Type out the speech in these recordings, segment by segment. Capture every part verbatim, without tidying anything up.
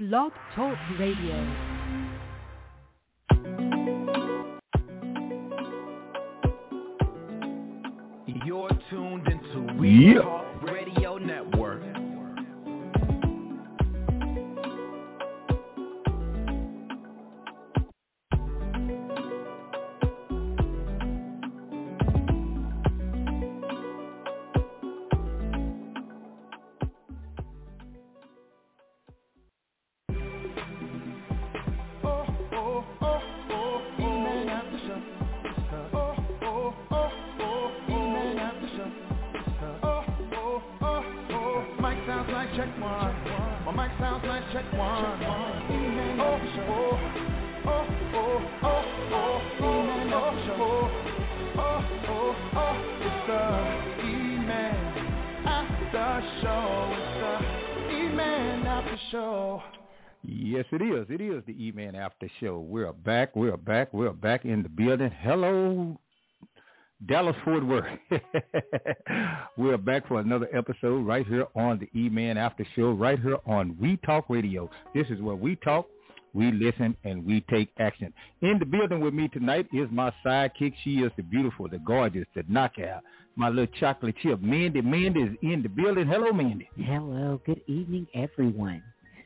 Blog Talk Radio. You're tuned into We Yep. Talk Radio Network. Yes, it is. It is the E-Man After Show. We're back. We're back. We're back in the building. Hello, Dallas Fort Worth. We're back for another episode right here on the E-Man After Show, right here on We Talk Radio. This is where we talk, we listen, and we take action. In the building with me tonight is my sidekick. She is the beautiful, the gorgeous, the knockout, my little chocolate chip. Mandy. Mandy is in the building. Hello, Mandy. Hello. Good evening, everyone.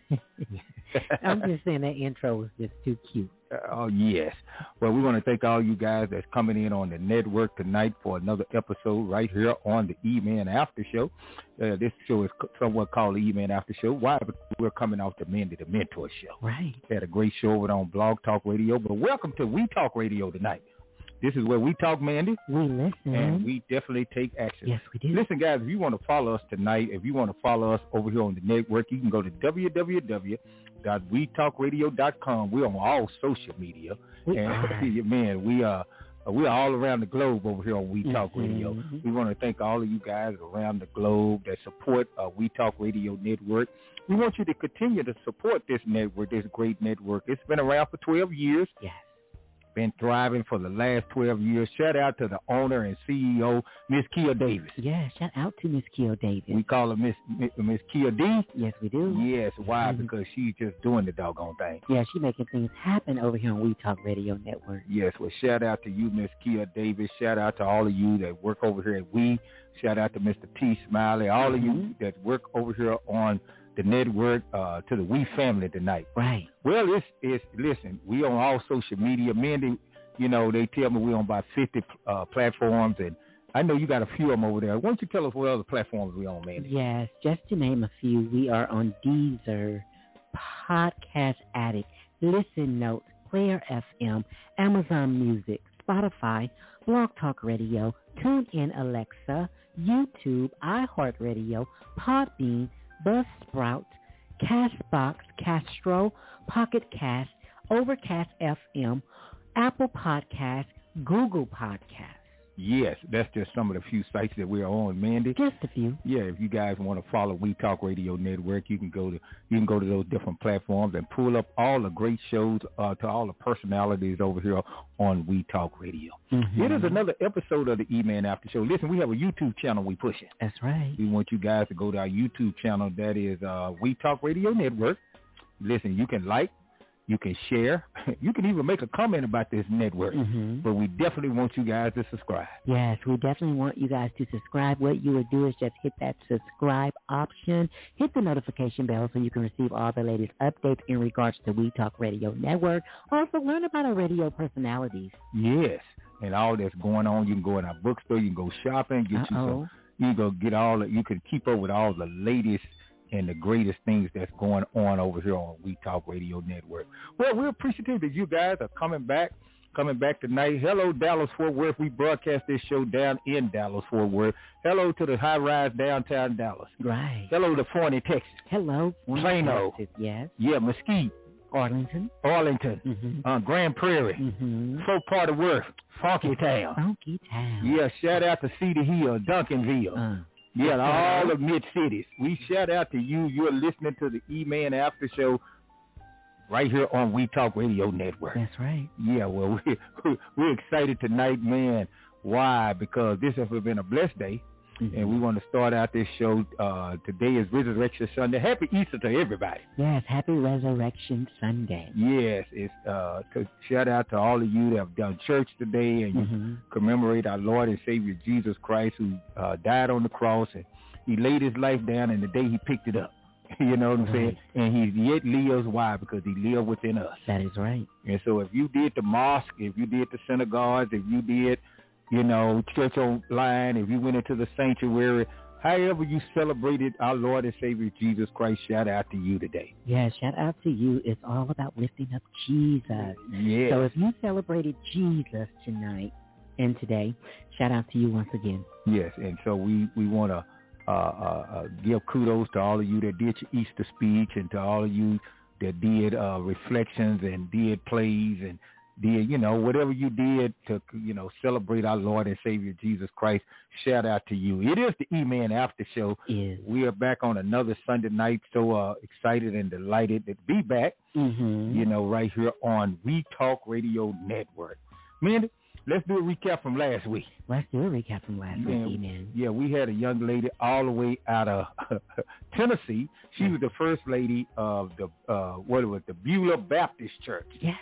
I'm just saying that intro was just too cute. Uh, oh, yes. Well, we want to thank all you guys that's coming in on the network tonight for another episode right here on the E-Man After Show. Uh, this show is somewhat called the E-Man After Show. Why? Because we're coming off the Mandy the Mentor Show. Right. Had a great show over on Blog Talk Radio. But welcome to We Talk Radio tonight. This is where we talk, Mandy. We listen. And we definitely take action. Yes, we do. Listen, guys, if you want to follow us tonight, if you want to follow us over here on the network, you can go to w w w dot we talk radio dot com. We're on all social media. We and, are. man, we are, we are all around the globe over here on We Talk Mm-hmm. Radio. We want to thank all of you guys around the globe that support uh, We Talk Radio Network. We want you to continue to support this network, this great network. It's been around for twelve years. Yes. Been thriving for the last twelve years. Shout out to the owner and C E O, Miss Kia Davis. Yeah, shout out to Miss Keo Davis. We call her Miss Miss Kia D. Yes, we do. Yes, why? Mhm. Because she's just doing the doggone thing. Yeah, she's making things happen over here on We Talk Radio Network. Yes, well, shout out to you, Miss Kia Davis. Shout out to all of you that work over here at We. Shout out to Mister T. Smiley. All of you Mhm. that work over here on the network, uh, to the We family tonight. Right. Well, it's, it's listen, we on all social media. Mandy, you know, they tell me we on about fifty uh, platforms, and I know you got a few of them over there. Why don't you tell us what other platforms we on, Mandy? Yes, just to name a few, we are on Deezer, Podcast Addict, Listen Notes, Player F M, Amazon Music, Spotify, Blog Talk Radio, TuneIn Alexa, YouTube, iHeartRadio, Podbean, Buzzsprout, Castbox, Castro, Pocket Cast, Overcast F M, Apple Podcasts, Google Podcasts. Yes, that's just some of the few sites that we're on, Mandy. Just a few. Yeah, if you guys want to follow We Talk Radio Network, you can go to you can go to those different platforms and pull up all the great shows uh, to all the personalities over here on We Talk Radio. Mm-hmm. It is another episode of the E-Man After Show. Listen, we have a YouTube channel we pushing. That's right. We want you guys to go to our YouTube channel. That is uh, We Talk Radio Network. Listen, you can like, you can share, you can even make a comment about this network. Mm-hmm. But we definitely want you guys to subscribe. Yes, we definitely want you guys to subscribe. What you would do is just hit that subscribe option, hit the notification bell so you can receive all the latest updates in regards to We Talk Radio Network. Also, learn about our radio personalities. Yes, and all that's going on. You can go in our bookstore. You can go shopping. Get you Uh-oh. some. You can go get all. The, you can keep up with all the latest and the greatest things that's going on over here on We Talk Radio Network. Well, we're appreciative that you guys are coming back, coming back tonight. Hello, Dallas Fort Worth. We broadcast this show down in Dallas Fort Worth. Hello to the high rise downtown Dallas. Right. Hello to Forney, Texas. Hello. Plano. Texas, yes. Yeah, Mesquite, Arlington. Arlington, Mm-hmm. uh, Grand Prairie, Mm-hmm. Folk Part of Worth, Funky Town. Funky Town. Yeah, shout out to Cedar Hill, Duncanville. Uh, Yeah, all the mid-cities. We shout out to you. You're listening to the E-Man After Show right here on We Talk Radio Network. that's right. Yeah, well, we, we're excited tonight, man. Why? Because this has been a blessed day. Mm-hmm. And we want to start out this show. Uh, today is Resurrection Sunday. Happy Easter to everybody. Yes, happy Resurrection Sunday. Yes, it's uh, to shout out to all of you that have done church today and mm-hmm. you commemorate our Lord and Savior Jesus Christ, who uh, died on the cross, and he laid his life down, and the day he picked it up. You know what I'm right. saying? And he yet lives. Why? Because he lives within us. That is right. And so if you did the mosque, if you did the synagogues, if you did, you know, church online, if you went into the sanctuary, however you celebrated our Lord and Savior Jesus Christ, shout out to you today. Yeah, shout out to you. It's all about lifting up Jesus. Yeah. So if you celebrated Jesus tonight and today, shout out to you once again. Yes, and so we, we want to uh, uh, uh, give kudos to all of you that did your Easter speech and to all of you that did uh, reflections and did plays and did, you know, whatever you did to, you know, celebrate our Lord and Savior Jesus Christ. Shout out to you. It is the E-Man After Show. Yes. We are back on another Sunday night, so uh, excited and delighted to be back, mm-hmm. you know, right here on We Talk Radio Network. Mandy, let's do a recap from last week. Let's do a recap from last Man, week, E-Man. Yeah, we had a young lady all the way out of Tennessee. She was the first lady of the, uh, what was it, the Beulah Baptist Church. Yes.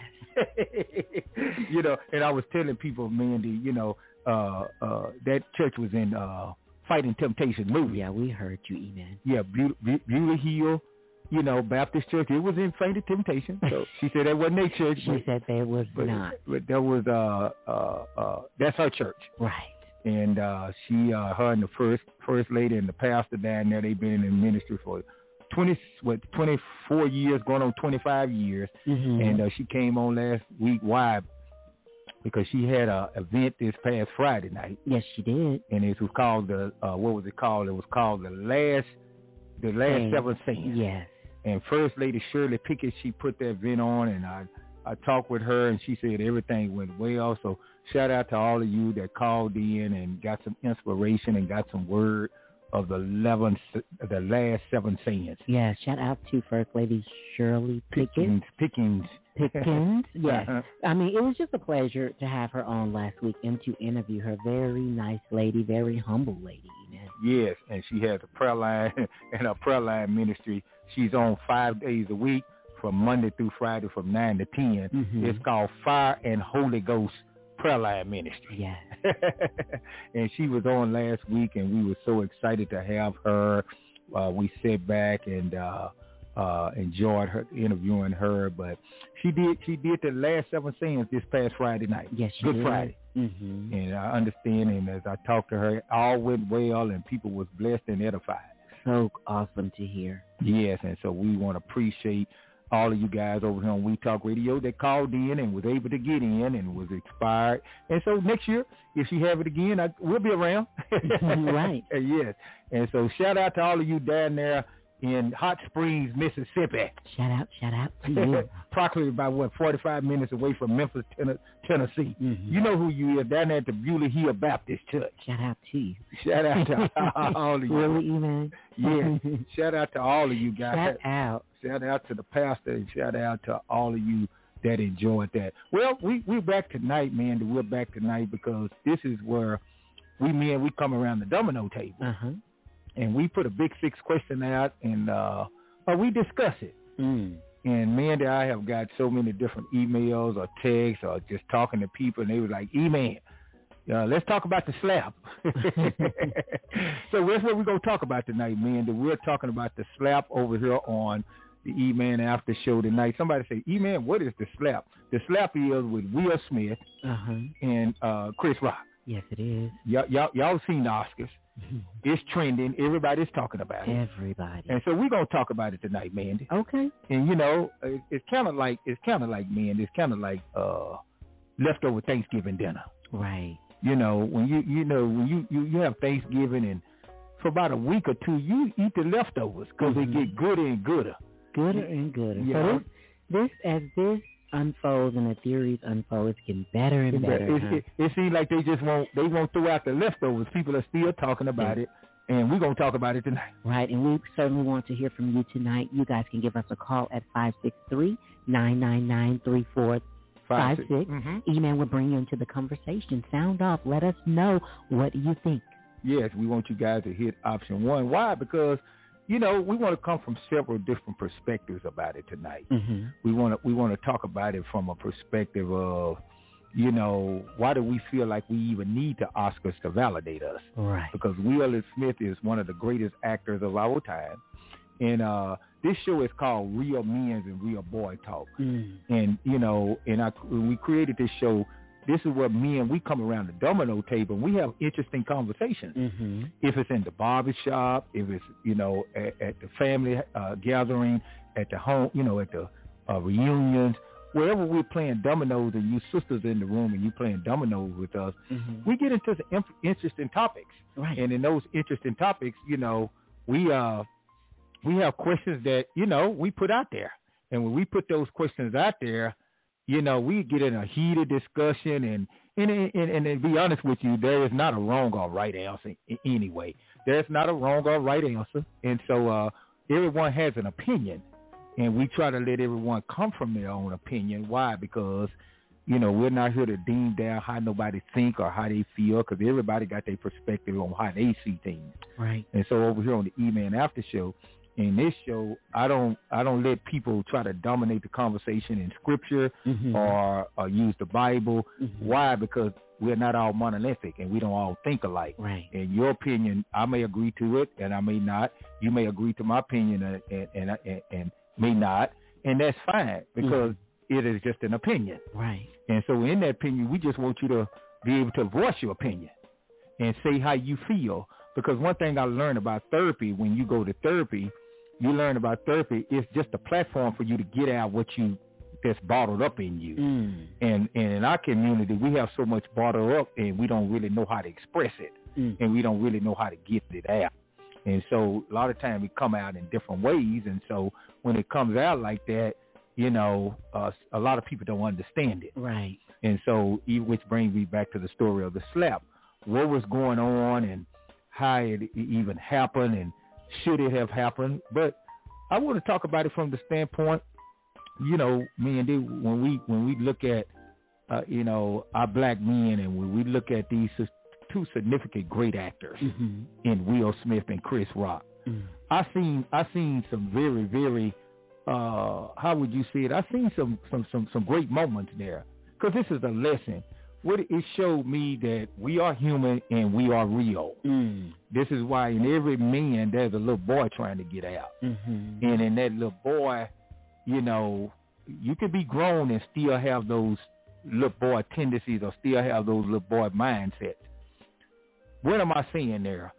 You know, and I was telling people, Mandy, you know, uh, uh, that church was in uh, Fighting Temptation movie. Yeah, we heard you, E-Man. Yeah, Beulah, Beulah Hill, you know, Baptist Church. It was in Fighting Temptation. So she said that wasn't their church. She but, said that was but, not. But that was, uh, uh, uh, that's her church. Right. And uh, she, uh, her and the first first lady and the pastor down there, they've been in the ministry for twenty, what, twenty-four years, going on twenty-five years. Mm-hmm. And uh, she came on last week. Why? Because she had an event this past Friday night. Yes, she did. And it was called the, uh, what was it called? It was called the last, the last Saints. seven saints. Yes. And First Lady Shirley Pickett, she put that event on, and I, I talked with her, and she said everything went well. So shout out to all of you that called in and got some inspiration and got some word of the eleven, the last seven sayings. Yeah, shout out to First Lady Shirley Pickett. Pickens. Pickens. Pickens, yes. I mean, it was just a pleasure to have her on last week and to interview her. Very nice lady, very humble lady. Man. Yes, and she has a prayer line and a prayer line ministry. She's on five days a week from Monday through Friday from nine to ten. Mm-hmm. It's called Fire and Holy Ghost Prayer Line Ministry. Yeah. And she was on last week, and we were so excited to have her. Uh, we sat back and uh, uh, enjoyed her interviewing her. But she did she did the last seven sayings this past Friday night. Yes, she Good did. Friday. Mm-hmm. And I understand, and as I talked to her, all went well, and people was blessed and edified. So awesome to hear. Yes, and so we want to appreciate all of you guys over here on We Talk Radio that called in and was able to get in and was inspired. And so next year, if she have it again, I, we'll be around. Right. Yes. And so shout out to all of you down there in Hot Springs, Mississippi. Shout out, shout out to you. Approximately about, what, forty-five minutes away from Memphis, Tennessee. Mm-hmm. You know who you is, down there at the Beulah Hill Baptist Church. Shout out to you. Shout out to all of you. Really, man? Yeah. Shout out to all of you guys. Shout out. Shout out to the pastor and shout out to all of you that enjoyed that. Well, we, we're back tonight, man. We're back tonight because this is where we, men, we come around the domino table. Uh-huh. And we put a big six question out, and uh, uh, we discuss it. Mm. And Mandy, I have got so many different emails or texts or just talking to people, and they were like, E-Man, uh, let's talk about the slap. So that's what we're going to talk about tonight, Mandy. We're talking about the slap over here on the E-Man After Show tonight. Somebody say, E-Man, what is the slap? The slap is with Will Smith uh-huh. and uh, Chris Rock. Yes, it is. Y- y'all, y'all seen the Oscars. It's trending. Everybody's talking about it. Everybody. And so we're gonna talk about it tonight, Mandy. Okay. And you know, it, it's kind of like it's kind of like Mandy. It's kind of like uh, leftover Thanksgiving dinner. Right. You know, when you you know when you, you, you have Thanksgiving and for about a week or two you eat the leftovers because mm-hmm. they get gooder and gooder. Gooder and gooder. Yeah. So this, this as this unfolds and the theories unfold, it's getting better and better. It, huh? it, it seems like they just won't they won't throw out the leftovers. People are still talking about yeah. it, and we're gonna talk about it tonight. Right, and we certainly want to hear from you tonight. You guys can give us a call at five six three, nine nine nine, three four five six. Mm-hmm. E-Man will bring you into the conversation. Sound off. Let us know, what do you think. yes, we want you guys to hit option one. Why? Because, you know, we want to come from several different perspectives about it tonight. Mm-hmm. We want to we want to talk about it from a perspective of, you know, why do we feel like we even need the Oscars to validate us? Right. Because Will Smith is one of the greatest actors of our time. And uh, this show is called Real Men's and Real Boy Talk. Mm. And, you know, and I, when we created this show, this is where men, we come around the domino table and we have interesting conversations. Mm-hmm. If it's in the barbershop, if it's, you know, at, at the family uh, gathering, at the home, you know, at the uh, reunions, wherever we're playing dominoes and you sisters in the room and you playing dominoes with us, Mm-hmm. we get into some interesting topics. Right. And in those interesting topics, you know, we uh we have questions that, you know, we put out there. And when we put those questions out there, you know, we get in a heated discussion. And and, and, and to be honest with you, there is not a wrong or right answer anyway. There's not a wrong or right answer. And so uh, everyone has an opinion. And we try to let everyone come from their own opinion. Why? Because, you know, we're not here to deem down how nobody think or how they feel, because everybody got their perspective on how they see things. Right. And so over here on the E-Man After Show, in this show, I don't I don't let people try to dominate the conversation in Scripture Mm-hmm. or, or use the Bible. Mm-hmm. Why? Because we're not all monolithic and we don't all think alike. Right. In your opinion, I may agree to it and I may not. You may agree to my opinion and and, and, and, and may not. And that's fine because mm-hmm. it is just an opinion. Right. And so in that opinion, we just want you to be able to voice your opinion and say how you feel. Because one thing I learned about therapy, when you go to therapy, you learn about therapy, it's just a platform for you to get out what you that's bottled up in you. Mm. And, and in our community, we have so much bottled up and we don't really know how to express it. Mm. And we don't really know how to get it out. And so a lot of times it come out in different ways. And so when it comes out like that, you know, uh, a lot of people don't understand it. Right. And so, which brings me back to the story of the slap. What was going on and how it even happened and should it have happened? But I want to talk about it from the standpoint, you know, me and they, when we when we look at, uh, you know, our black men and when we look at these two significant great actors mm-hmm. in Will Smith and Chris Rock, mm. I seen I seen some very very uh, how would you say it? I seen some some some some great moments there because this is a lesson. What it showed me that we are human and we are real. Mm. This is why in every man there's a little boy trying to get out, mm-hmm. and in that little boy, you know, you can be grown and still have those little boy tendencies or still have those little boy mindsets. What am I saying there?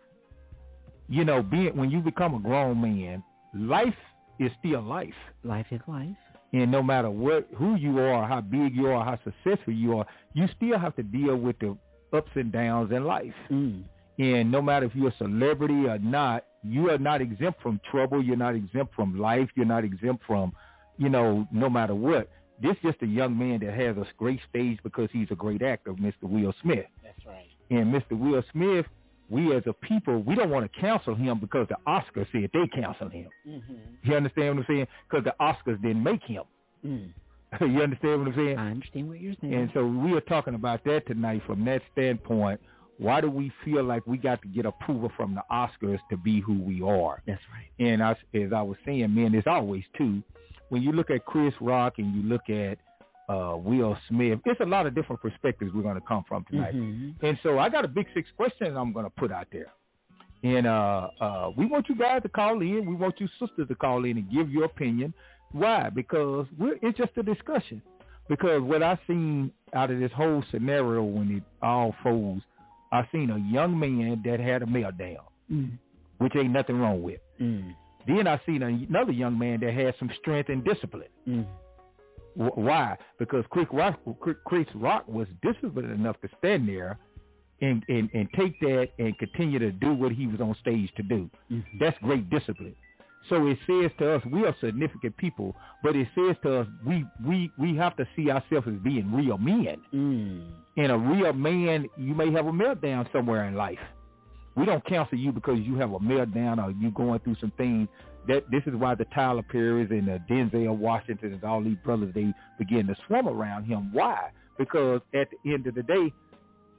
You know, being when you become a grown man, life is still life. Life is life. And no matter what, who you are, how big you are, how successful you are, you still have to deal with the ups and downs in life. Mm. And no matter if you're a celebrity or not, you are not exempt from trouble. You're not exempt from life. You're not exempt from, you know, no matter what. This is just a young man that has a great stage because he's a great actor, Mister Will Smith. That's right. And Mister Will Smith, we as a people, we don't want to cancel him because the Oscars said they canceled him. Mm-hmm. You understand what I'm saying? Because the Oscars didn't make him. Mm. You understand what I'm saying? I understand what you're saying. And so we are talking about that tonight from that standpoint. Why do we feel like we got to get approval from the Oscars to be who we are? That's right. And I, as I was saying, man, there's always two. When you look at Chris Rock and you look at uh, Will Smith, there's a lot of different perspectives we're going to come from tonight. Mm-hmm. And so I got a big six questions I'm going to put out there. And uh, uh, we want you guys to call in. We want you sisters to call in and give your opinion. Why? Because we're, it's just a discussion. Because what I seen out of this whole scenario when it all folds, I seen a young man that had a meltdown, mm. which ain't nothing wrong with. Mm. Then I seen another young man that had some strength and discipline. Mm. W- why? Because Chris Rock, Chris Rock was disciplined enough to stand there and, and, and take that and continue to do what he was on stage to do. Mm-hmm. That's great discipline. So it says to us, we are significant people, but it says to us, we we, we have to see ourselves as being real men. Mm. And a real man, you may have a meltdown somewhere in life. We don't counsel you because you have a meltdown or you going through some things. That this is why the Tyler Perrys and the Denzel Washington and all these brothers, they begin to swarm around him. Why? Because at the end of the day,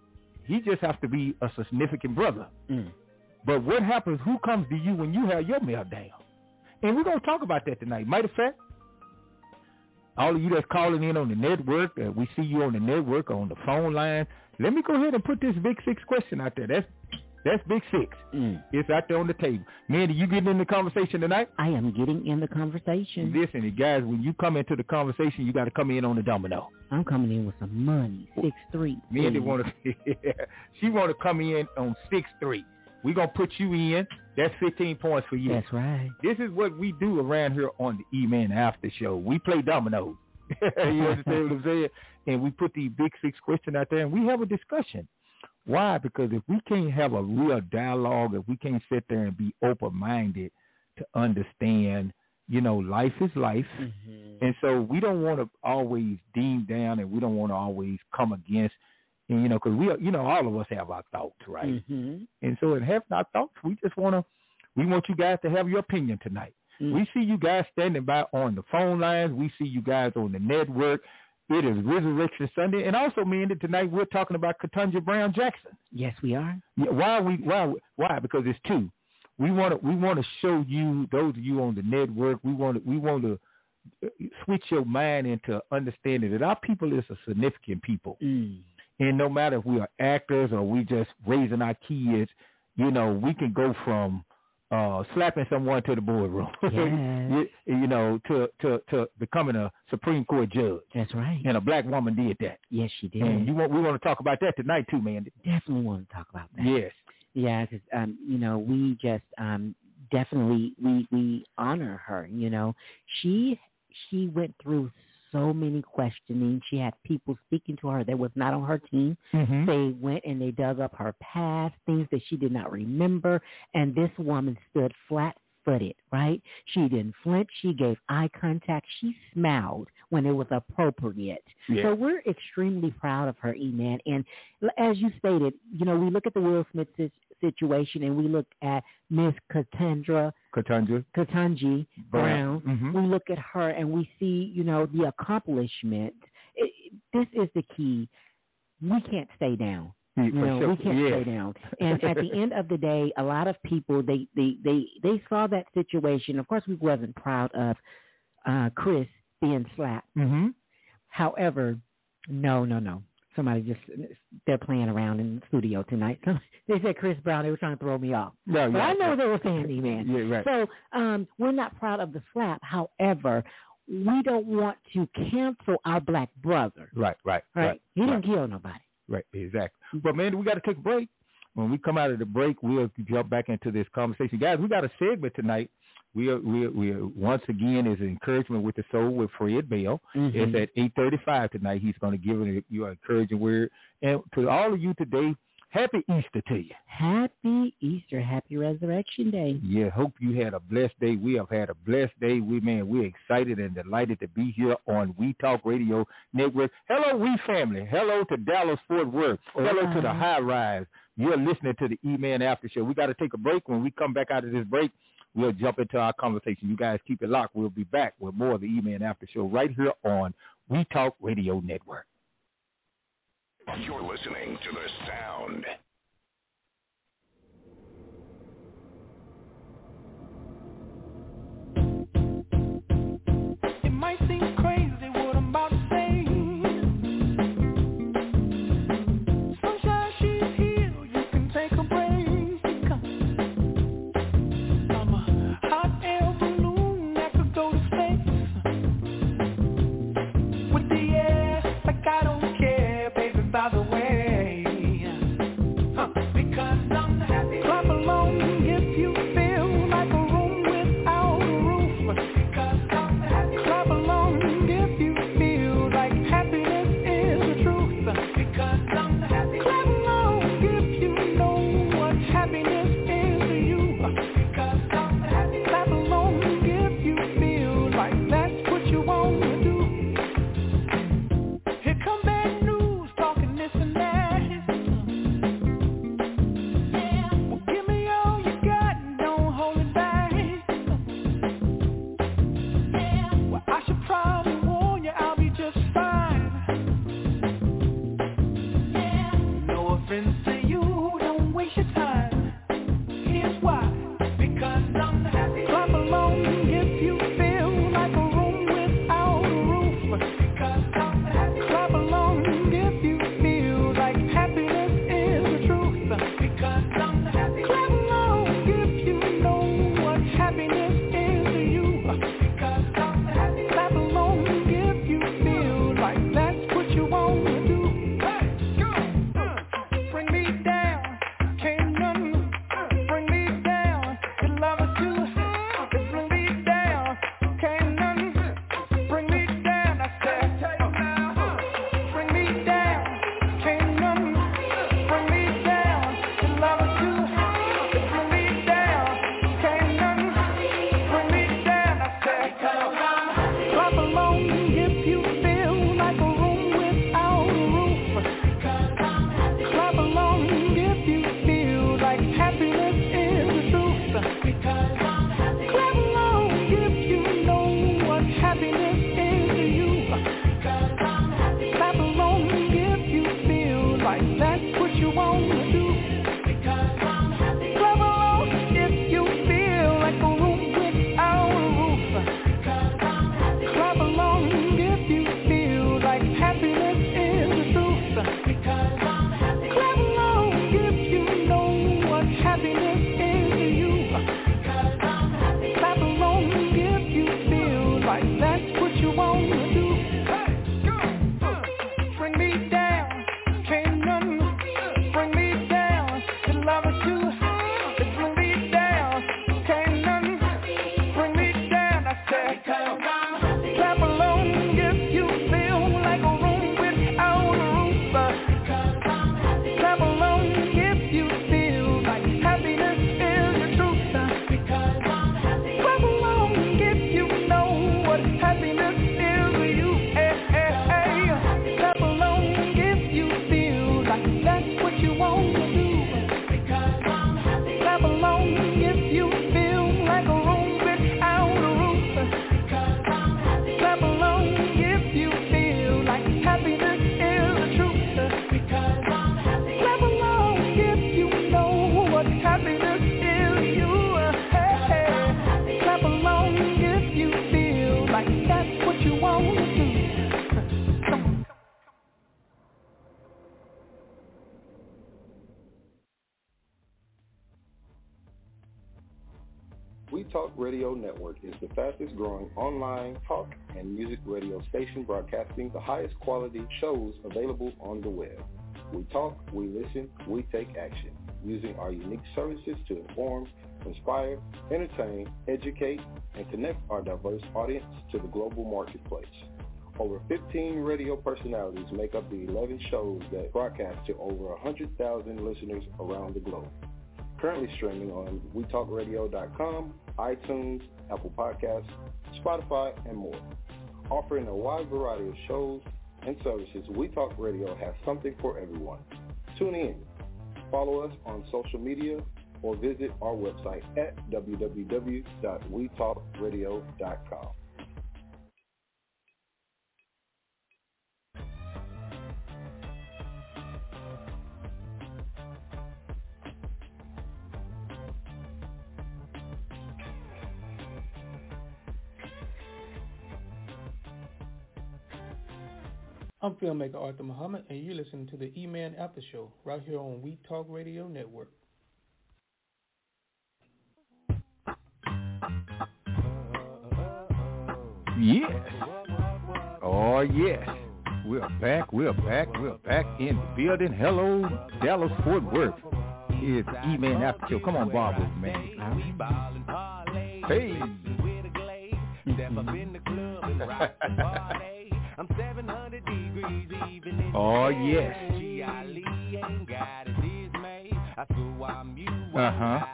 He just has to be a significant brother. Mm. But what happens, who comes to you when you have your meltdown? And we're going to talk about that tonight. Matter of fact, all of you that's calling in on the network, uh, we see you on the network, on the phone line. Let me go ahead and put this Big Six question out there. That's that's Big Six. Mm. It's out there on the table. Mandy, you getting in the conversation tonight? I am getting in the conversation. Listen, guys, when you come into the conversation, you got to come in on the domino. I'm coming in with some money. Six three. Mandy want to. She want to come in on six three. We're going to put you in. That's fifteen points for you. That's right. This is what we do around here on the E-Man After Show. We play dominoes. You understand what I'm saying? And we put the Big Six question out there, and we have a discussion. Why? Because if we can't have a real dialogue, if we can't sit there and be open-minded to understand, you know, life is life. Mm-hmm. And so we don't want to always deem down, and we don't want to always come against. And, you know, because we, are, you know, all of us have our thoughts, right? Mm-hmm. And so in having our thoughts, we just want to, we want you guys to have your opinion tonight. Mm-hmm. We see you guys standing by on the phone lines. We see you guys on the network. It is Resurrection Sunday, and also, man, tonight we're talking about Ketanji Brown Jackson. Yes, we are. Yeah, why we? Why? Why? Because it's two. We want to. We want to show you, those of you on the network. We want to. We want to switch your mind into understanding that our people is a significant people. Mm. And no matter if we are actors or we just raising our kids, you know, we can go from uh, slapping someone to the boardroom, yes. you, you know, to, to, to becoming a Supreme Court judge. That's right. And a black woman did that. Yes, she did. And you want, we want to talk about that tonight too, man. Definitely want to talk about that. Yes. Yeah, because, um, you know, we just um, definitely, we, we honor her, you know. She she went through so many questioning. She had people speaking to her that was not on her team. Mm-hmm. They went and they dug up her past, things that she did not remember, and this woman stood flat-footed, right? She didn't flinch. She gave eye contact. She smiled when it was appropriate. Yeah. So we're extremely proud of her, E-Man. And as you stated, you know, we look at the Will Smith situation and we look at Miss Ketanji Ketanji Ketanji Brown. Mm-hmm. We look at her and we see, you know, the accomplishment. It, this is the key. We can't stay down. You know, sure. we can't yeah. stay down. And at the end of the day, a lot of people, they, they, they, they saw that situation. Of course, we wasn't proud of uh, Chris being slapped. Mm-hmm. However, no, no, no. Somebody just, they're playing around in the studio tonight. They said Chris Brown, they were trying to throw me off. No, but yeah, I know right. they were saying E-Man. Yeah, right. So um, we're not proud of the slap. However, we don't want to cancel our black brother. Right, right, right. right he didn't right. kill nobody. Right, exactly. But, man, we got to take a break. When we come out of the break, we'll jump back into this conversation. Guys, we got a segment tonight. We are, we are, we are, once again, is Encouragement with the Soul with Fred Bell. Mm-hmm. It's at eight thirty-five tonight. He's going to give you an encouraging word. And to all of you today, happy Easter to you. Happy Easter. Happy Resurrection Day. Yeah, hope you had a blessed day. We have had a blessed day. We, man, we're excited and delighted to be here on We Talk Radio Network. Hello, We family. Hello to Dallas, Fort Worth. Hello uh-huh. to the High Rise. You're listening to the E-Man After Show. We got to take a break. When we come back out of this break, we'll jump into our conversation. You guys keep it locked. We'll be back with more of the E-Man After Show right here on We Talk Radio Network. You're listening to the sound. It might seem crazy what I'm about to say. Sunshine, she's here. You can take a break. I'm a hot air balloon that could go to space. With the air, like I don't care, baby, by the way. Talk Radio Network is the fastest growing online talk and music radio station broadcasting the highest quality shows available on the web. We talk, we listen, we take action, using our unique services to inform, inspire, entertain, educate, and connect our diverse audience to the global marketplace. Over fifteen radio personalities make up the eleven shows that broadcast to over one hundred thousand listeners around the globe. Currently streaming on we talk radio dot com, iTunes, Apple Podcasts, Spotify, and more. Offering a wide variety of shows and services, We Talk Radio has something for everyone. Tune in, follow us on social media, or visit our website at w w w dot we talk radio dot com. I'm filmmaker Arthur Muhammad, and you're listening to the E-Man After Show right here on We Talk Radio Network. Yes. Oh, yes. We're back. We're back. We're back in the building. Hello, Dallas Fort Worth. It's the E-Man After Show. Come on, Bob, with me, man. Hey. I'm seven hundred degrees even in oh, yes. Uh-huh.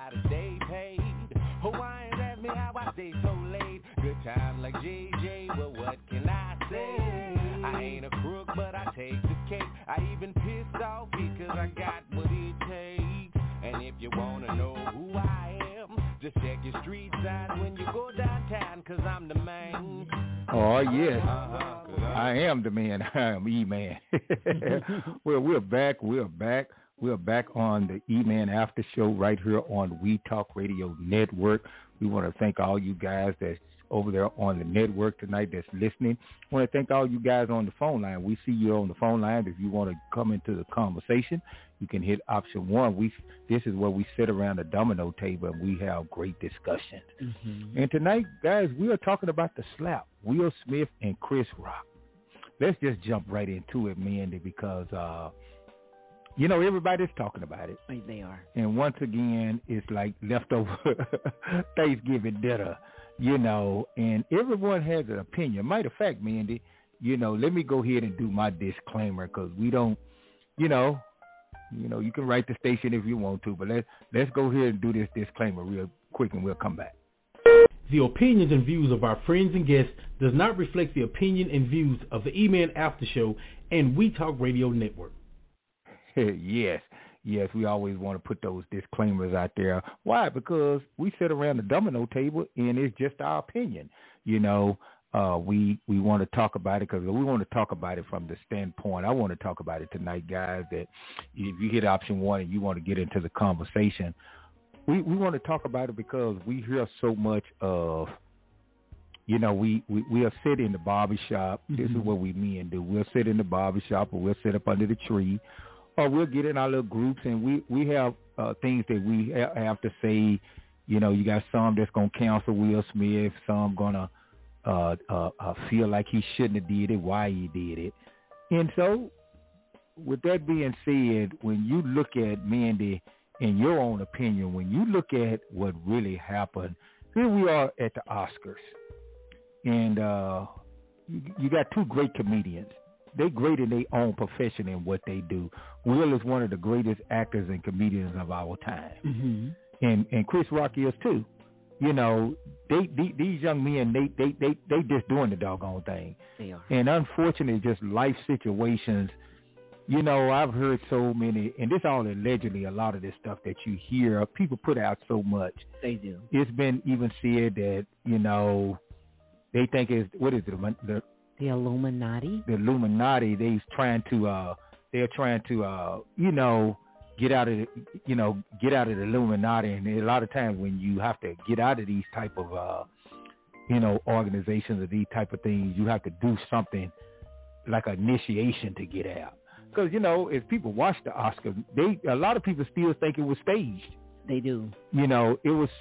Hawaiians ask me how I stay so late. Good time like J J, well, what can I say? I ain't a crook, but I take the cake. I even pissed off because I got what it takes. And if you want to know who I am, just check your street signs when you go downtown, because I'm the man. Oh, yes. I am the man. I am E-Man. Well, we're back. We're back. We're back on the E-Man After Show right here on We Talk Radio Network. We want to thank all you guys that's over there on the network tonight that's listening. I want to thank all you guys on the phone line. We see you on the phone line. If you want to come into the conversation, you can hit option one. We This is where we sit around the domino table and we have great discussions. Mm-hmm. And tonight, guys, we are talking about the slap, Will Smith and Chris Rock. Let's just jump right into it, Mandy, because, uh, you know, everybody's talking about it. They are. And once again, it's like leftover Thanksgiving dinner, you know, and everyone has an opinion. Matter of fact, Mandy, you know, let me go ahead and do my disclaimer, because we don't, you know, you know, you can write the station if you want to, but let's, let's go ahead and do this disclaimer real quick and we'll come back. The opinions and views of our friends and guests does not reflect the opinion and views of the E-Man After Show and We Talk Radio Network. Yes, yes, we always want to put those disclaimers out there. Why? Because we sit around the domino table and it's just our opinion. You know, uh, we we want to talk about it because we want to talk about it from the standpoint. I want to talk about it tonight, guys, that if you hit option one and you want to get into the conversation, we, we want to talk about it because we hear so much of, you know, we, we, we'll sit in the barbershop. Mm-hmm. This is what we men do. We'll sit in the barbershop or we'll sit up under the tree or we'll get in our little groups and we, we have uh, things that we ha- have to say. You know, you got some that's going to counsel Will Smith, some going to uh, uh, uh, feel like he shouldn't have did it, why he did it. And so with that being said, when you look at Mandy, in your own opinion, when you look at what really happened, here we are at the Oscars. And uh, you, you got two great comedians. They're great in their own profession and what they do. Will is one of the greatest actors and comedians of our time. Mm-hmm. And and Chris Rock is too. You know, they, they these young men, they, they, they, they just doing the doggone thing. They are. And unfortunately, just life situations. You know, I've heard so many, and this all allegedly, a lot of this stuff that you hear, people put out so much. They do. It's been even said that, you know, they think it's, what is it, the, the Illuminati? The Illuminati, they're trying to, uh, they're trying to, uh, you know, get out of, the, you know, get out of the Illuminati. And a lot of times when you have to get out of these type of, uh, you know, organizations or these type of things, you have to do something like an initiation to get out. Because, you know, if people watch the Oscars, they a lot of people still think it was staged. They do. You know, it was so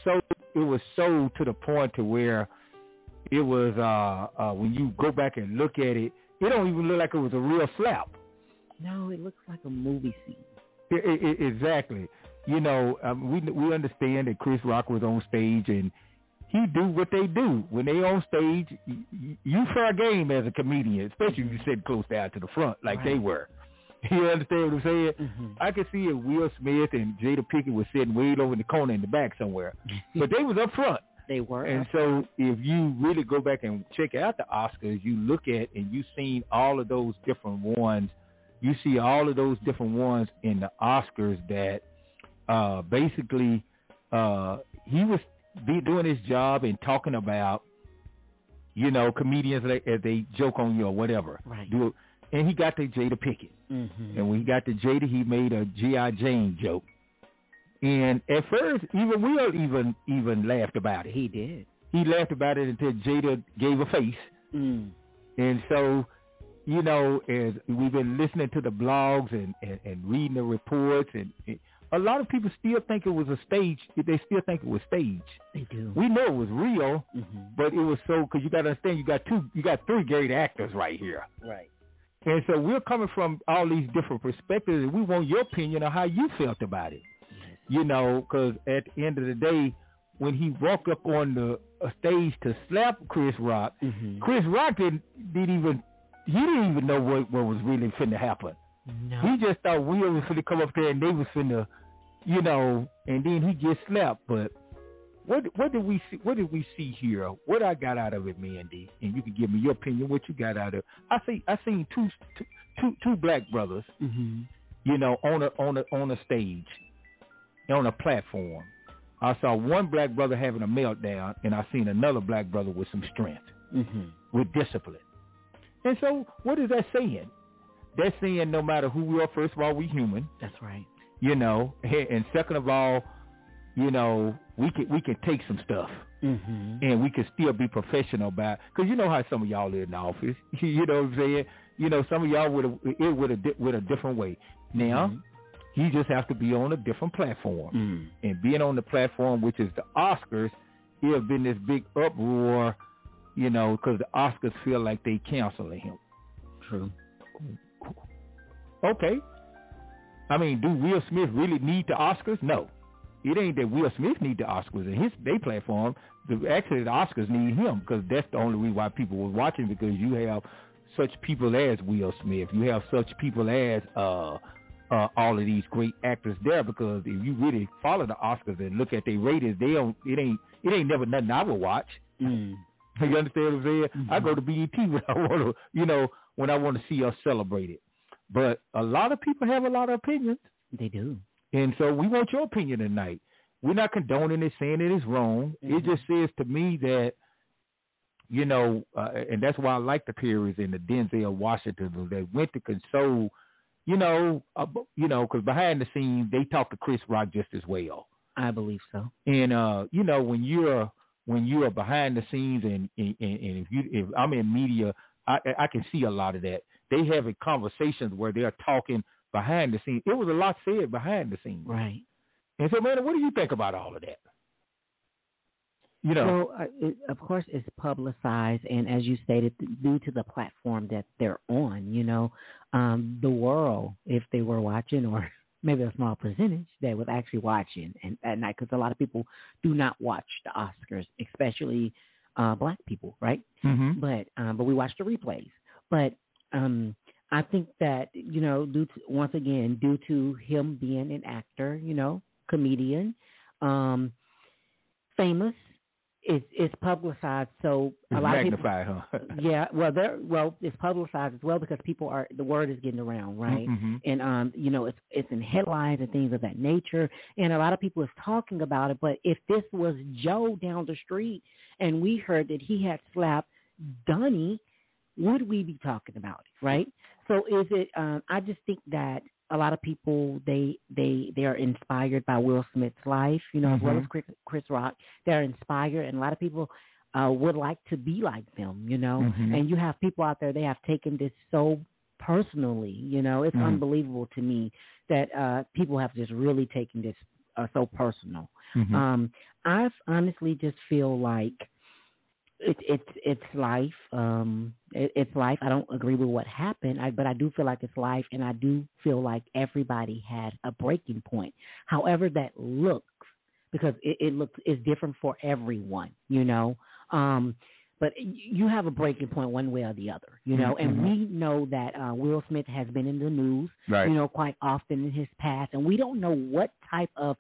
it was so to the point to where it was uh, uh, when you go back and look at it, it don't even look like it was a real slap. No, it looks like a movie scene. It, it, it, exactly. You know, um, we we understand that Chris Rock was on stage and he do what they do. When they on stage, you, you fair game as a comedian, especially if you sit close down to the front like right. they were. You understand what I'm saying? Mm-hmm. I could see if Will Smith and Jada Pinkett was sitting way over in the corner in the back somewhere. But they was up front. They were. And so if you really go back and check out the Oscars, you look at and you've seen all of those different ones. You see all of those different ones in the Oscars that uh, basically uh, he was be doing his job and talking about, you know, comedians as they joke on you or whatever. Right. Do it. And he got to Jada Pinkett. Mm-hmm. And when he got to Jada, he made a G I. Jane joke. And at first, even Will even even laughed about it. He did. He laughed about it until Jada gave a face. Mm. And so, you know, as we've been listening to the blogs and, and, and reading the reports, and, and a lot of people still think it was a stage. They still think it was staged. They do. We know it was real, mm-hmm. but it was so, because you got to understand, you got two, you got three great actors right here. Right. And so we're coming from all these different perspectives, and we want your opinion on how you felt about it. Yes. You know, because at the end of the day, when he walked up on the uh, stage to slap Chris Rock, mm-hmm. Chris Rock didn't, didn't even, he didn't even know what, what was really finna happen. No. He just thought Will was finna come up there and they was finna, you know, and then he gets slapped. But what what did we see? What did we see here? What I got out of it, Mandy, and you can give me your opinion. What you got out of it? I see. I seen two two two, two black brothers, mm-hmm. you know, on a on a on a stage, on a platform. I saw one black brother having a meltdown, and I seen another black brother with some strength, mm-hmm. with discipline. And so, what is that saying? That's saying no matter who we are, first of all, we human. That's right. You know, and second of all, you know, we can we can take some stuff, mm-hmm. and we can still be professional about. Because you know how some of y'all live in the office. You know what I'm saying? You know, some of y'all would it with a with a different way. Now, mm-hmm. you just have to be on a different platform, mm-hmm. and being on the platform, which is the Oscars, it has been this big uproar. You know, because the Oscars feel like they canceling him. True. Okay. I mean, do Will Smith really need the Oscars? No. It ain't that Will Smith need the Oscars in his they platform. The, actually, the Oscars need him because that's the only reason why people were watching, because you have such people as Will Smith. You have such people as uh, uh, all of these great actors there, because if you really follow the Oscars and look at their ratings, they don't. It ain't. It ain't never nothing I would watch. Mm. You understand what I'm saying? Mm-hmm. I go to B E T when I want to, you know, when I want to see us celebrate it. But a lot of people have a lot of opinions. They do. And so we want your opinion tonight. We're not condoning it, saying it is wrong. Mm-hmm. It just says to me that, you know, uh, and that's why I like the Perrys and the Denzel Washington that went to console, you know, uh, you know, because behind the scenes, they talk to Chris Rock just as well. I believe so. And, uh, you know, when you're when you are behind the scenes and, and, and if you if I'm in media, I, I can see a lot of that. They having conversations where they're talking behind the scenes. It was a lot said behind the scenes. Right. And so, man, what do you think about all of that? You know. Well, uh, it, of course, it's publicized, and as you stated, due to the platform that they're on, you know, um, the world, if they were watching, or maybe a small percentage that was actually watching and at night, because a lot of people do not watch the Oscars, especially uh, black people, right? Mm-hmm. But um, but we watch the replays. But um, I think that, you know, due to, once again, due to him being an actor, you know, comedian, um, famous, it's, it's publicized. So a it's lot magnified, of people, huh? yeah, well, there, well, it's publicized as well because people are, the word is getting around, right? Mm-hmm. And um, you know, it's it's in headlines and things of that nature, and a lot of people is talking about it. But if this was Joe down the street and we heard that he had slapped Donnie, would we be talking about it, right? So is it? Um, I just think that a lot of people they they they are inspired by Will Smith's life, you know, mm-hmm. as well as Chris, Chris Rock. They're inspired, and a lot of people uh, would like to be like them, you know. Mm-hmm. And you have people out there they have taken this so personally, you know. It's mm-hmm. unbelievable to me that uh, people have just really taken this uh, so personal. Mm-hmm. Um, I honestly just feel like it, it's it's life. Um, it, it's life. I don't agree with what happened, I, but I do feel like it's life, and I do feel like everybody had a breaking point. However that looks, because it, it looks is different for everyone, you know. Um, but you have a breaking point one way or the other, you know. And mm-hmm. we know that uh, Will Smith has been in the news, right. you know, quite often in his past, and we don't know what type of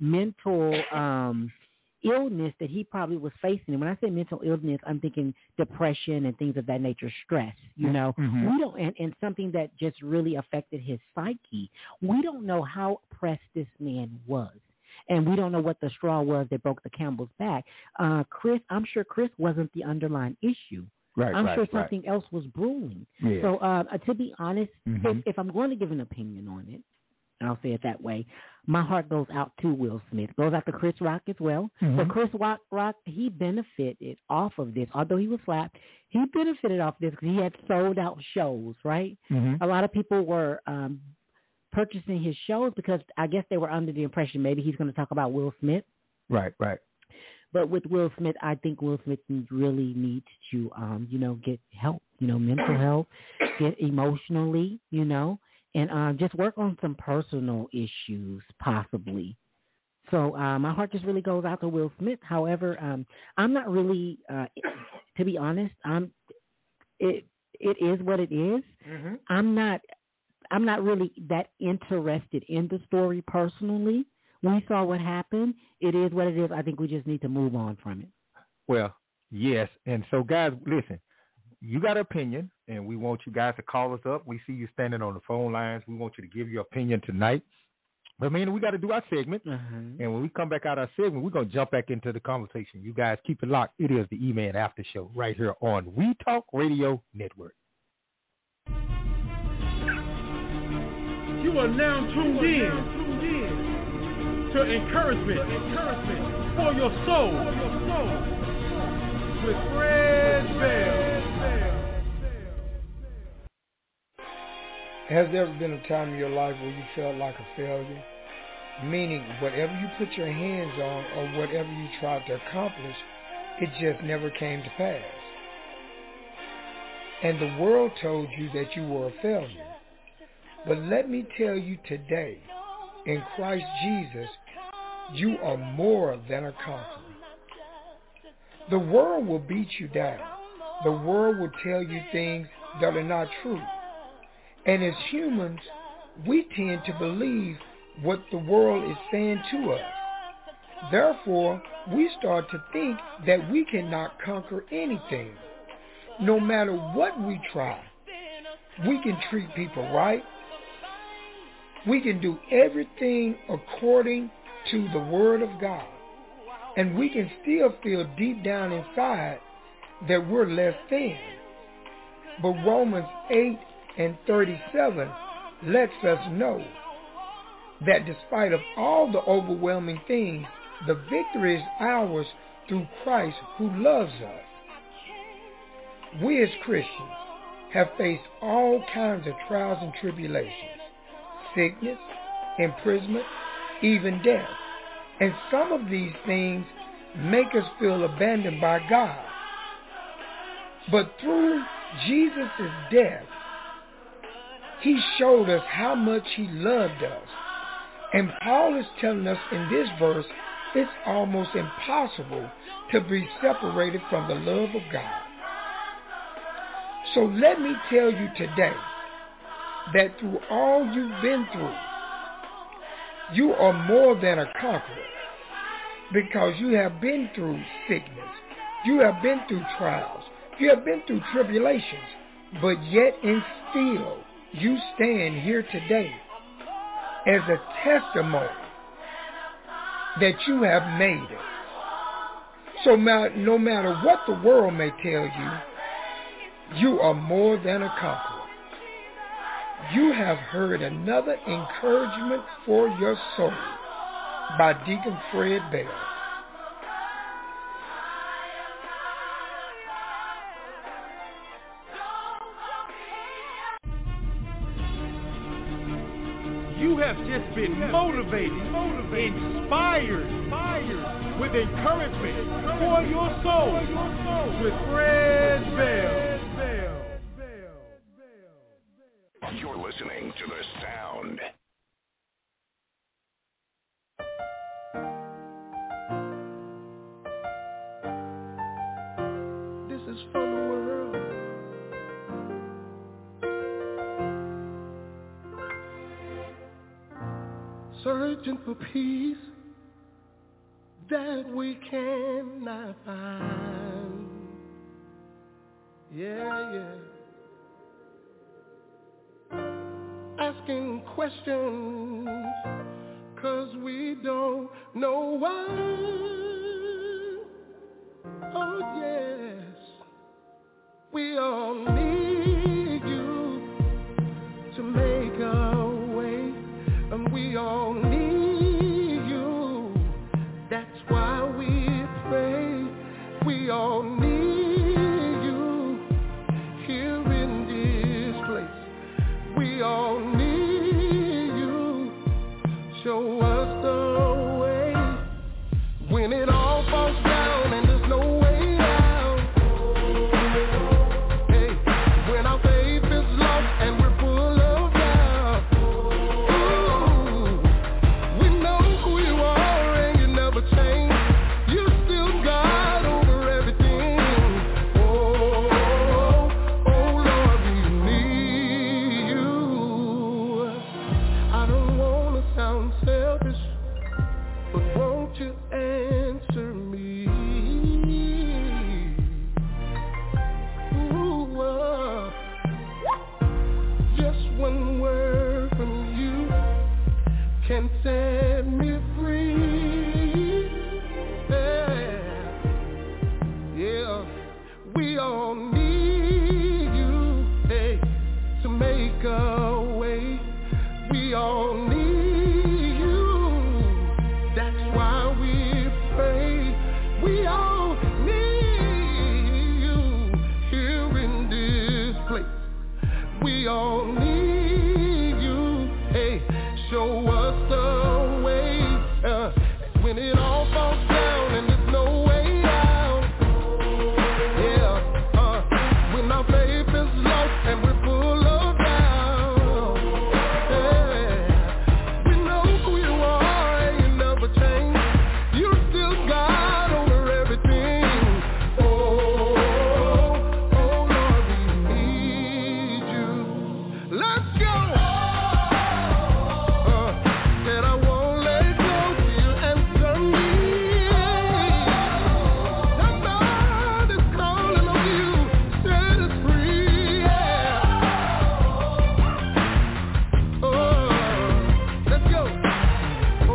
mental um, illness that he probably was facing. And when I say mental illness, I'm thinking depression and things of that nature, stress, you know. Mm-hmm. We don't, and, and something that just really affected his psyche. We don't know how oppressed this man was. And we don't know what the straw was that broke the camel's back. Uh, Chris, I'm sure Chris wasn't the underlying issue. Right, I'm right, sure something right. else was brewing. Yeah. So uh, to be honest, mm-hmm. if, if I'm going to give an opinion on it, and I'll say it that way, my heart goes out to Will Smith. Goes out to Chris Rock as well. Mm-hmm. But Chris Rock, Rock, he benefited off of this. Although he was slapped, he benefited off this because he had sold out shows, right? Mm-hmm. A lot of people were um, purchasing his shows because I guess they were under the impression maybe he's going to talk about Will Smith. Right, right. But with Will Smith, I think Will Smith really needs to, um, you know, get help, you know, mental health, get emotionally, you know, and uh, just work on some personal issues possibly. So uh, my heart just really goes out to Will Smith. However, um, I'm not really, uh, to be honest, I'm, it it is what it is. Mm-hmm. I'm not, I'm not really that interested in the story personally. We saw what happened. It is what it is. I think we just need to move on from it. Well, yes. And so, guys, listen, you got an opinion, and we want you guys to call us up. We see you standing on the phone lines. We want you to give your opinion tonight. But, man, we got to do our segment. Uh-huh. And when we come back out of our segment, we're going to jump back into the conversation. You guys keep it locked. It is the E-Man After Show right here on We Talk Radio Network. You are now tuned in to encouragement, encouragement for your soul, with Fred Bell. Has there ever been a time in your life where you felt like a failure? Meaning, whatever you put your hands on or whatever you tried to accomplish, it just never came to pass. And the world told you that you were a failure. But let me tell you today, in Christ Jesus, you are more than a conqueror. The world will beat you down. The world will tell you things that are not true. And as humans, we tend to believe what the world is saying to us. Therefore, we start to think that we cannot conquer anything. No matter what we try, we can treat people right. We can do everything according to the Word of God. And we can still feel deep down inside that we're less than. But Romans eight and thirty-seven lets us know that despite of all the overwhelming things, the victory is ours through Christ who loves us. We as Christians have faced all kinds of trials and tribulations. Sickness, imprisonment, even death. And some of these things make us feel abandoned by God. But through Jesus' death, He showed us how much He loved us. And Paul is telling us in this verse, it's almost impossible to be separated from the love of God. So let me tell you today, that through all you've been through, you are more than a conqueror because you have been through sickness, you have been through trials, you have been through tribulations, but yet and still you stand here today as a testimony that you have made it. So no matter what the world may tell you, you are more than a conqueror. You have heard another encouragement for your soul by Deacon Fred Bell. You You have just been motivated, motivated, inspired, inspired with encouragement for your soul with Fred Bell. You're listening to The Sound. This is for the world. Searching for peace that we cannot find. Yeah, yeah. Asking questions, 'cause we don't know why. Oh, yes. We all need you to make a way, and we all need you. That's why we pray. We all need you here in this place. We all need you. Show us the way. When it all falls down and there's no way out. Hey, when our faith is lost and we're full of doubt. Ooh, we know who you are and you never change. You still God over everything. Oh, oh Lord, we need you. I don't wanna sound selfish, but won't you answer me? Ooh, uh, just one word from you can set me free. Yeah, yeah. We all need you, hey, to make a way. We all need you. That's why we pray. We all need you here in this place. We all need you. Hey, show us the way. Uh, when it all falls down and there's no way out. Yeah, uh, when our faith is lost and we're full of doubt. Yeah, we know who you are and you never change. You're still God over everything. Oh, oh Lord, we need you. Let's go. Uh, said I won't let go till you answer me. Somebody's calling on you, set us free. Yeah. Oh, let's go. Oh,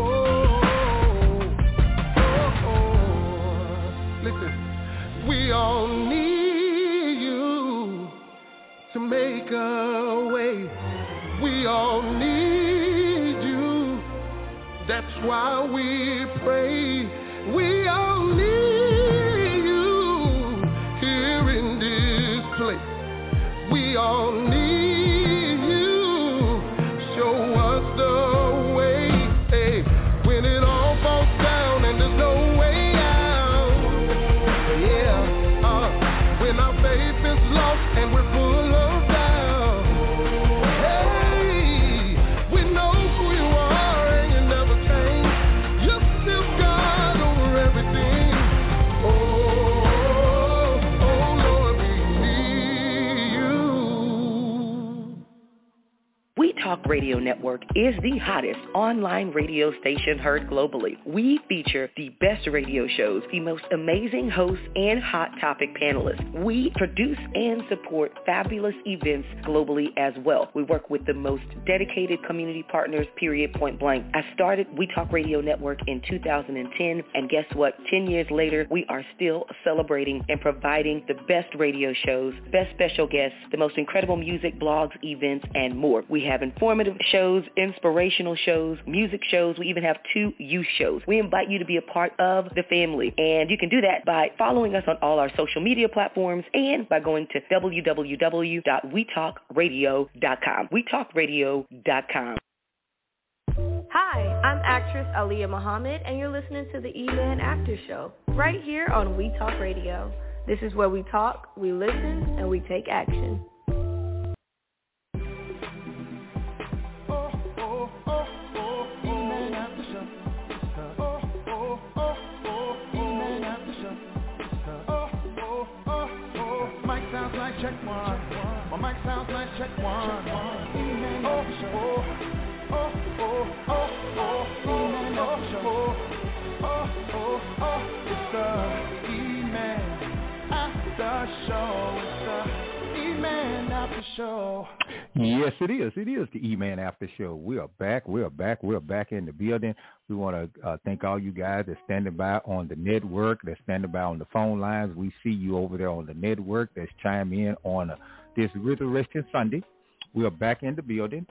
oh, oh. Listen, we all need you to make a way. We all need you. That's why we pray. We all need you here in this place. We all need you. Show us the way. Hey, when it all falls down and there's no way out. Yeah, uh, when our faith is lost and we're full of doubt. Hey, we know who you are and you never change. You're still God over everything. Oh, oh Lord, we need you. We Talk Radio Network is the hottest online radio station heard globally. We feature the best radio shows, the most amazing hosts, and hot topic panelists. We produce and support fabulous events globally as well. We work with the most dedicated community partners, period, point blank. I started We Talk Radio Network in two thousand ten, and guess what? Ten years later, we are still celebrating and providing the best radio shows, best special guests, the most incredible music, blogs, events, and more. We have informative shows, inspirational shows, music shows. We even have two youth shows. We invite you to be a part of the family, and you can do that by following us on all our social media platforms and by going to w w w dot we talk radio dot com. we talk radio dot com. actress Aliyah Muhammad, and you're listening to the E-Man After Show, right here on We Talk Radio. This is where we talk, we listen, and we take action. Check one. My mic sounds like check one. E-Man After Show. Oh, oh, oh, oh, oh, E-Man After Show. Oh, oh, oh, it's the E-Man After Show. It's the E-Man After Show. Yes, it is. It is the E-Man After Show. We are back. We are back. We are back in the building. We want to uh, thank all you guys that's standing by on the network, that's standing by on the phone lines. We see you over there on the network that's chiming in on uh, this Resurrection Sunday. We are back in the building.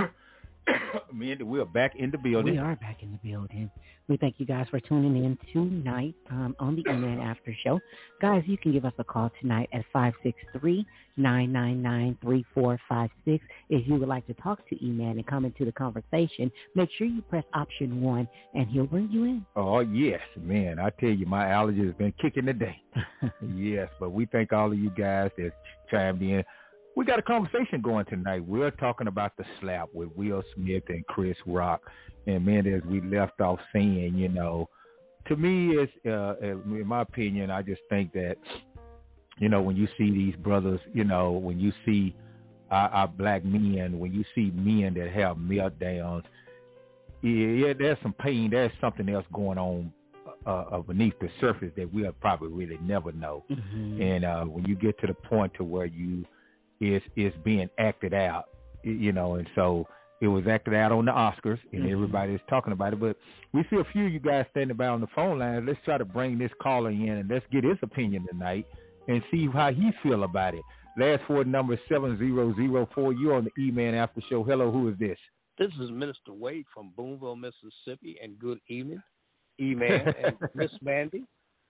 We are back in the building. We are back in the building. We thank you guys for tuning in tonight um, on the E-Man After Show. Guys, you can give us a call tonight at five six three, nine nine nine, three four five six. If you would like to talk to E-Man and come into the conversation, make sure you press option one, and he'll bring you in. Oh, yes, man. I tell you, my allergy has been kicking today. Yes, but we thank all of you guys that chimed in. We got a conversation going tonight. We're talking about the slap with Will Smith and Chris Rock. And, man, as we left off saying, you know, to me, it's, uh, in my opinion, I just think that, you know, when you see these brothers, you know, when you see our, our black men, when you see men that have meltdowns, yeah, yeah, there's some pain. There's something else going on uh, beneath the surface that we'll probably really never know. Mm-hmm. And uh, when you get to the point to where you, Is is being acted out, you know, and so it was acted out on the Oscars, and mm-hmm. everybody is talking about it. But we see a few of you guys standing by on the phone line. Let's try to bring this caller in, and let's get his opinion tonight and see how he feel about it. Last four number seven zero zero four. You're on the E-Man After Show. Hello, who is this? This is Minister Wade from Boonville, Mississippi, and good evening, E-Man and Miss Mandy.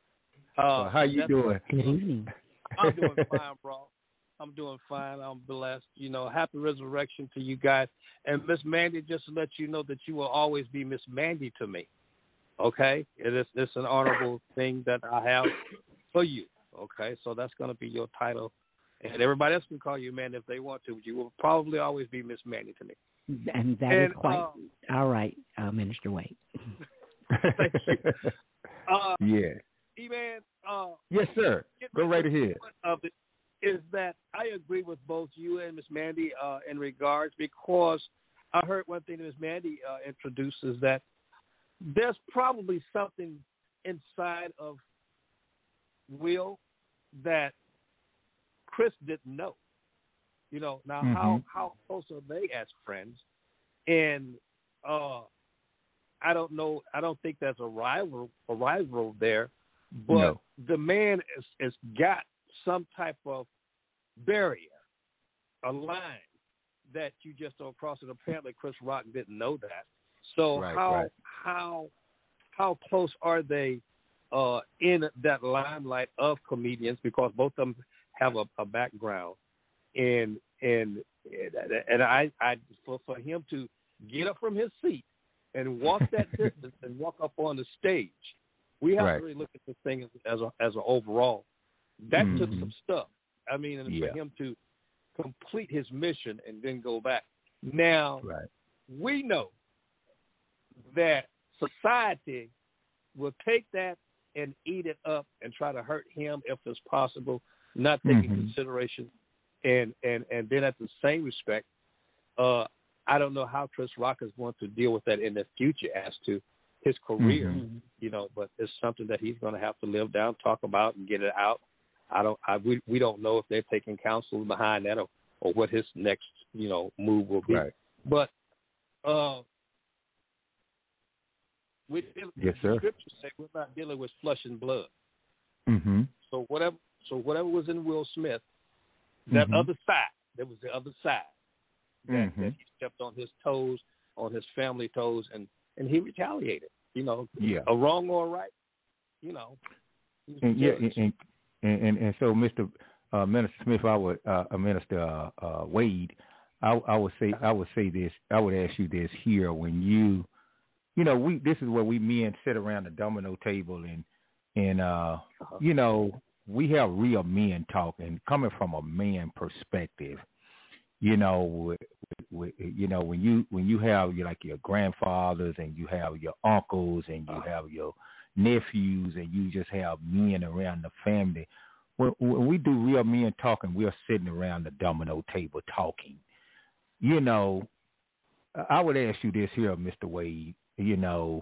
Uh, how you doing? Good evening. I'm doing fine, bro. I'm doing fine. I'm blessed. You know, happy resurrection to you guys. And Miss Mandy, just to let you know that you will always be Miss Mandy to me. Okay? It is it's an honorable thing that I have for you. Okay? So that's going to be your title. And everybody else can call you man if they want to. But you will probably always be Miss Mandy to me. And that and, is quite uh, all right, uh, Minister Wade. Thank you. Uh, yeah. E-Man. Uh, yes, sir. Go right ahead. Of it, is that I agree with both you and Miss Mandy uh, in regards, because I heard one thing that Miss Mandy uh, introduced is that there's probably something inside of Will that Chris didn't know. You know, now mm-hmm. how, how close are they as friends? And uh, I don't know. I don't think there's a rival, a rival there, but no. the man is, is got some type of barrier, a line that you just don't cross. And apparently, Chris Rock didn't know that. So right, how right. how how close are they uh, in that limelight of comedians? Because both of them have a, a background, and and and I I for, for him to get up from his seat and walk that distance and walk up on the stage, we have right. to really look at this thing as as a, as an overall. That mm-hmm. took some stuff. I mean, and yeah. for him to complete his mission and then go back. Now, right. we know that society will take that and eat it up and try to hurt him if it's possible, not taking mm-hmm. consideration. And, and, and then at the same respect, uh, I don't know how Chris Rock is going to deal with that in the future as to his career, mm-hmm. you know, but it's something that he's going to have to live down, talk about, and get it out. I don't. I, we we don't know if they're taking counsel behind that, or, or what his next, you know, move will be. Right. But uh, we yes, sir. The scriptures say we're not dealing with flesh and blood. Mm-hmm. So whatever. So whatever was in Will Smith, that mm-hmm. other side, there was the other side that, mm-hmm. that he stepped on his toes, on his family toes, and, and he retaliated. You know, yeah. a wrong or a right. You know. And, yeah, and, and And, and, and so, Mister Uh, Minister Smith, I would, uh, Minister uh, uh, Wade, I, I would say, I would say this. I would ask you this here: when you you know, we this is where we men sit around the domino table and and uh, uh-huh. you know, we have real men talk, and coming from a man perspective, you know, with, you know when you when you have your, like your grandfathers and you have your uncles and you have your nephews and you just have men around the family. When, when we do real men talking, we're sitting around the domino table talking. You know, I would ask you this here, Mister Wade. You know,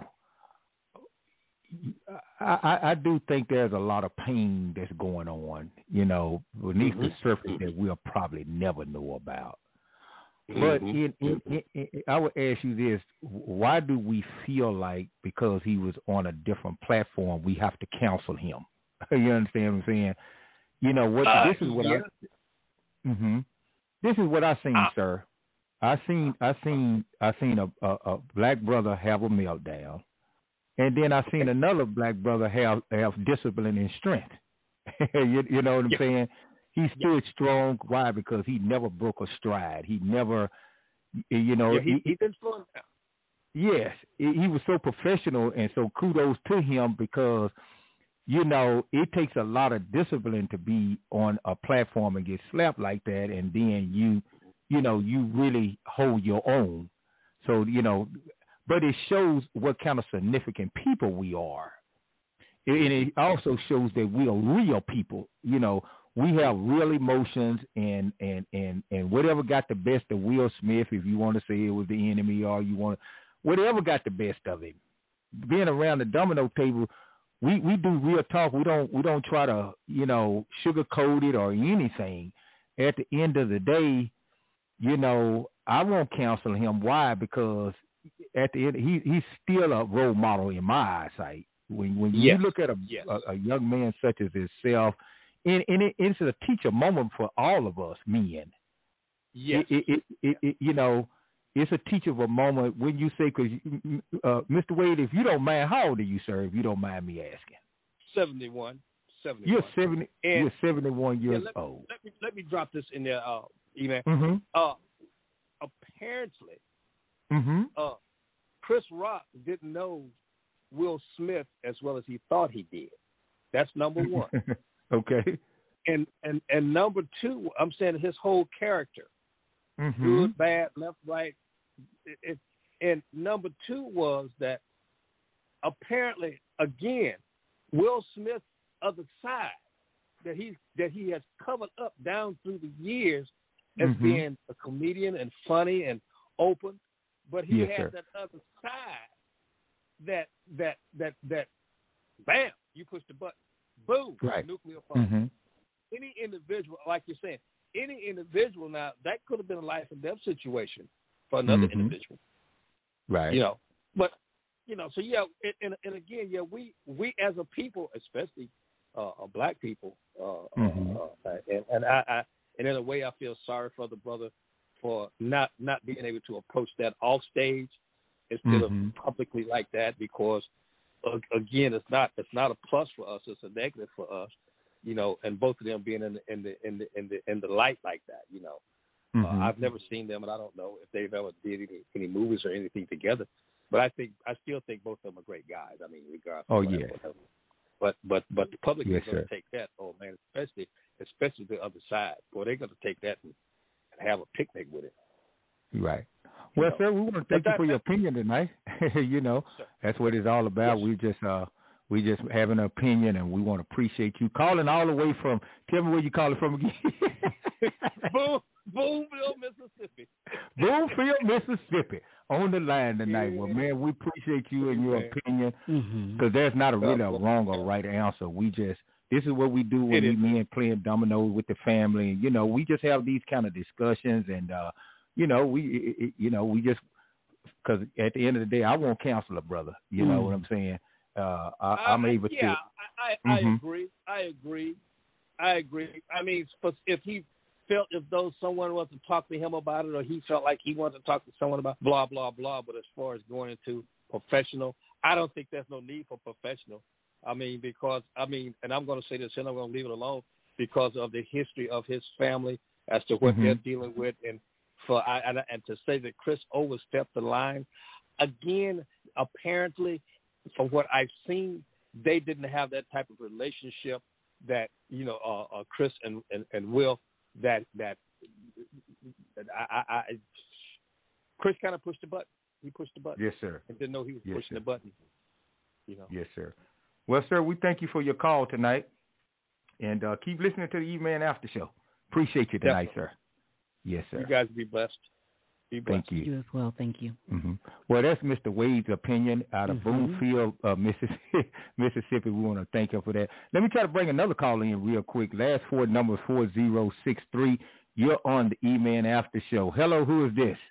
I, I, I do think there's a lot of pain that's going on, you know, beneath mm-hmm. the surface that we'll probably never know about. But mm-hmm. in, in, in, in, I would ask you this: why do we feel like because he was on a different platform, we have to counsel him? You understand what I'm saying? You know what? Uh, this is what yeah. I. Mm-hmm. This is what I seen, uh, sir. I seen, I seen, I seen a, a, a black brother have a meltdown, and then I seen another black brother have have discipline and strength. you, you know what I'm yeah. saying? He stood yeah. strong. Why? Because he never broke a stride. He never, you know. Yeah, he, he been slowing down. Yes, he was so professional, and so kudos to him because, you know, it takes a lot of discipline to be on a platform and get slapped like that, and then you, you know, you really hold your own. So, you know, but it shows what kind of significant people we are. And it also shows that we are real people. You know, we have real emotions, and, and, and, and whatever got the best of Will Smith, if you want to say it was the enemy, or you want to, whatever got the best of him. Being around the domino table, we, we do real talk. We don't we don't try to, you know, sugarcoat it or anything. At the end of the day, you know, I won't counsel him. Why? Because at the end, he he's still a role model in my eyesight. When when yes. you look at a, yes. a a young man such as himself, and, and it, it's a teacher moment for all of us men. Yes, it, it, it, it, you know, it's a teachable moment when you say, because uh, Mister Wade, if you don't mind, how old are you, sir? If you don't mind me asking. Seventy-one. Seventy-one. You're seventy. And you're seventy-one years yeah, let, old. Let me let me drop this in there, uh, email. Mm-hmm. Uh, apparently, mm-hmm. uh, Chris Rock didn't know Will Smith as well as he thought he did. That's number one. Okay. And and and number two, I'm saying his whole character, mm-hmm. good, bad, left, right. It, it, and number two was that apparently, again, Will Smith's other side that he that he has covered up down through the years as mm-hmm. being a comedian and funny and open, but he yes, has sir. that other side that that that that bam, you push the button, boom, right. nuclear bomb. Mm-hmm. Any individual, like you're saying, any individual now, that could have been a life and death situation for another mm-hmm. individual. Right. You know, but, you know, so yeah, and, and, and again, yeah, we, we as a people, especially uh, black people, uh, mm-hmm. uh, and, and I, I, and in a way, I feel sorry for the brother for not, not being able to approach that off stage instead mm-hmm. of publicly like that, because uh, again, it's not, it's not a plus for us, it's a negative for us. You know, and both of them being in the in the in the in the, in the light like that. You know, mm-hmm. uh, I've never seen them, and I don't know if they've ever did any, any movies or anything together. But I think I still think both of them are great guys. I mean, regardless. Oh of yeah. whatever. But but but the public yes, is going sir. to take that. Oh man, especially especially the other side. Boy, they're going to take that and, and have a picnic with it. Right. Well, you know, sir, we want to thank that, you for your opinion tonight. you know, sir. That's what it's all about. Yes. We just uh. We just have an opinion, and we want to appreciate you calling all the way from. Tell me where you calling from again. Boom, Boomville, Mississippi. Boomville, Mississippi. On the line tonight. Yeah. Well, man, we appreciate you and your opinion, because mm-hmm. there's not a really a wrong or right answer. We just this is what we do when we men playing dominoes with the family. You know, we just have these kind of discussions, and uh, you know, we it, it, you know we just because at the end of the day, I won't counsel a brother. You mm. know what I'm saying? Uh, I, I'm able uh, yeah, to. I, I, mm-hmm. I agree. I agree. I agree. I mean, if he felt as though someone wanted to talk to him about it, or he felt like he wanted to talk to someone about blah, blah, blah, but as far as going into professional, I don't think there's no need for professional. I mean, because, I mean, and I'm going to say this, and I'm going to leave it alone, because of the history of his family as to what mm-hmm. they're dealing with. And for I, and, and to say that Chris overstepped the line, again, apparently, from what I've seen, they didn't have that type of relationship that, you know, uh, uh, Chris and, and, and Will, that, that, that I, I, I, Chris kind of pushed the button. He pushed the button. Yes, sir. I didn't know he was yes, pushing sir. the button. You know. Yes, sir. Well, sir, we thank you for your call tonight, and uh, keep listening to the E-Man After Show. Appreciate you tonight, Definitely. sir. Yes, sir. You guys be blessed. Be blessed. Thank you. You as well. Thank you. Mm-hmm. Well, that's Mister Wade's opinion out of mm-hmm. Boonfield, uh, Mississippi. Mississippi. We want to thank him for that. Let me try to bring another call in real quick. Last four number four zero six three. You're on the E-Man After Show. Hello, who is this?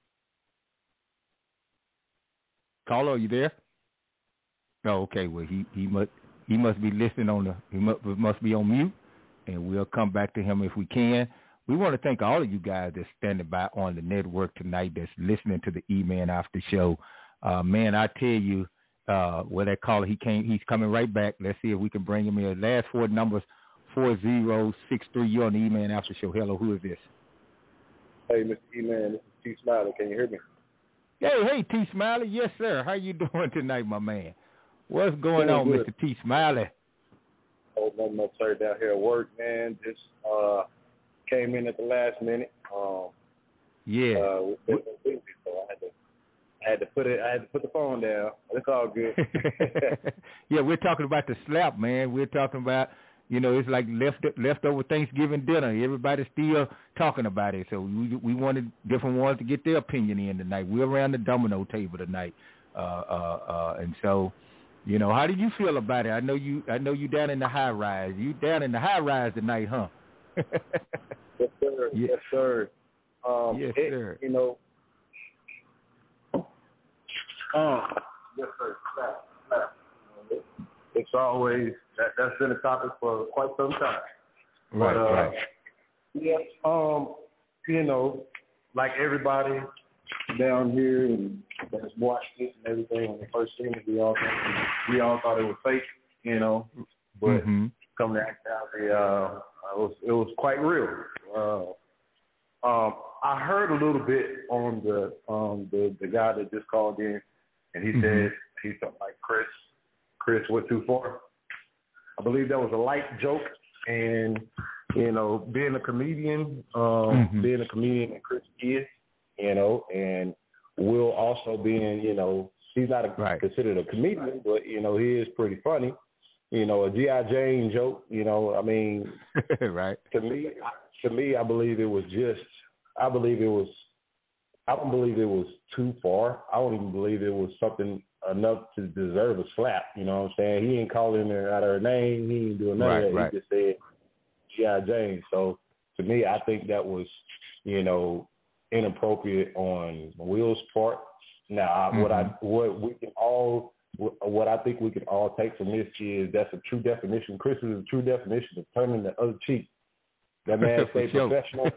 Caller, are you there? Oh, okay. Well, he, he must he must be listening on the he must, must be on mute, and we'll come back to him if we can. We want to thank all of you guys that's standing by on the network tonight, that's listening to the E-Man After Show. Uh, man, I tell you, uh, where that caller he came, he's coming right back. Let's see if we can bring him in. Last four numbers four zero six three. You're on the E-Man After Show. Hello, who is this? Hey, Mister E-Man, this is T. Smiley. Can you hear me? Hey, hey, T. Smiley. Yes, sir. How you doing tonight, my man? What's going on, good. Mister T. Smiley? Oh, nothing much, sir, down here at work, man. Just uh, came in at the last minute. Um, yeah. Uh, we've been busy, so I had to, I had to put it. I had to put the phone down. It's all good. Yeah, we're talking about the slap, man. We're talking about, you know, it's like left leftover Thanksgiving dinner. Everybody's still talking about it. So we we wanted different ones to get their opinion in tonight. We're around the domino table tonight, uh, uh, uh, and so. You know, how do you feel about it? I know you. I know you down in the high rise. You down in the high rise tonight, huh? Yes, sir. Yeah. Yes, sir. Um, yes, it, sir. You know. Um, yes, sir. Slap, slap. It's always that. That's been a topic for quite some time. Right. But, uh, right. Yeah. Um. You know, like everybody down here and that's watched it and everything when they first seen it, we all we all thought it was fake, you know. But mm-hmm. coming to act out, it, uh, it was it was quite real. Uh, um, I heard a little bit on the um the, the guy that just called in, and he mm-hmm. said he felt like Chris Chris went too far. I believe that was a light joke, and you know, being a comedian, um, mm-hmm. being a comedian, and Chris is. You know, and Will also being, you know, he's not a, right. considered a comedian, but, you know, he is pretty funny. You know, a G I. Jane joke, you know, I mean, right. to me, to me, I believe it was just, I believe it was, I don't believe it was too far. I don't even believe it was something enough to deserve a slap. You know what I'm saying? He ain't calling her out of her name. He ain't doing none right, of that. Right. He just said G I. Jane. So to me, I think that was, you know, inappropriate on Will's part. Now, mm-hmm. what I what we can all what I think we can all take from this is that's a true definition. Chris is a true definition of turning the other cheek. That man stayed sure. professional.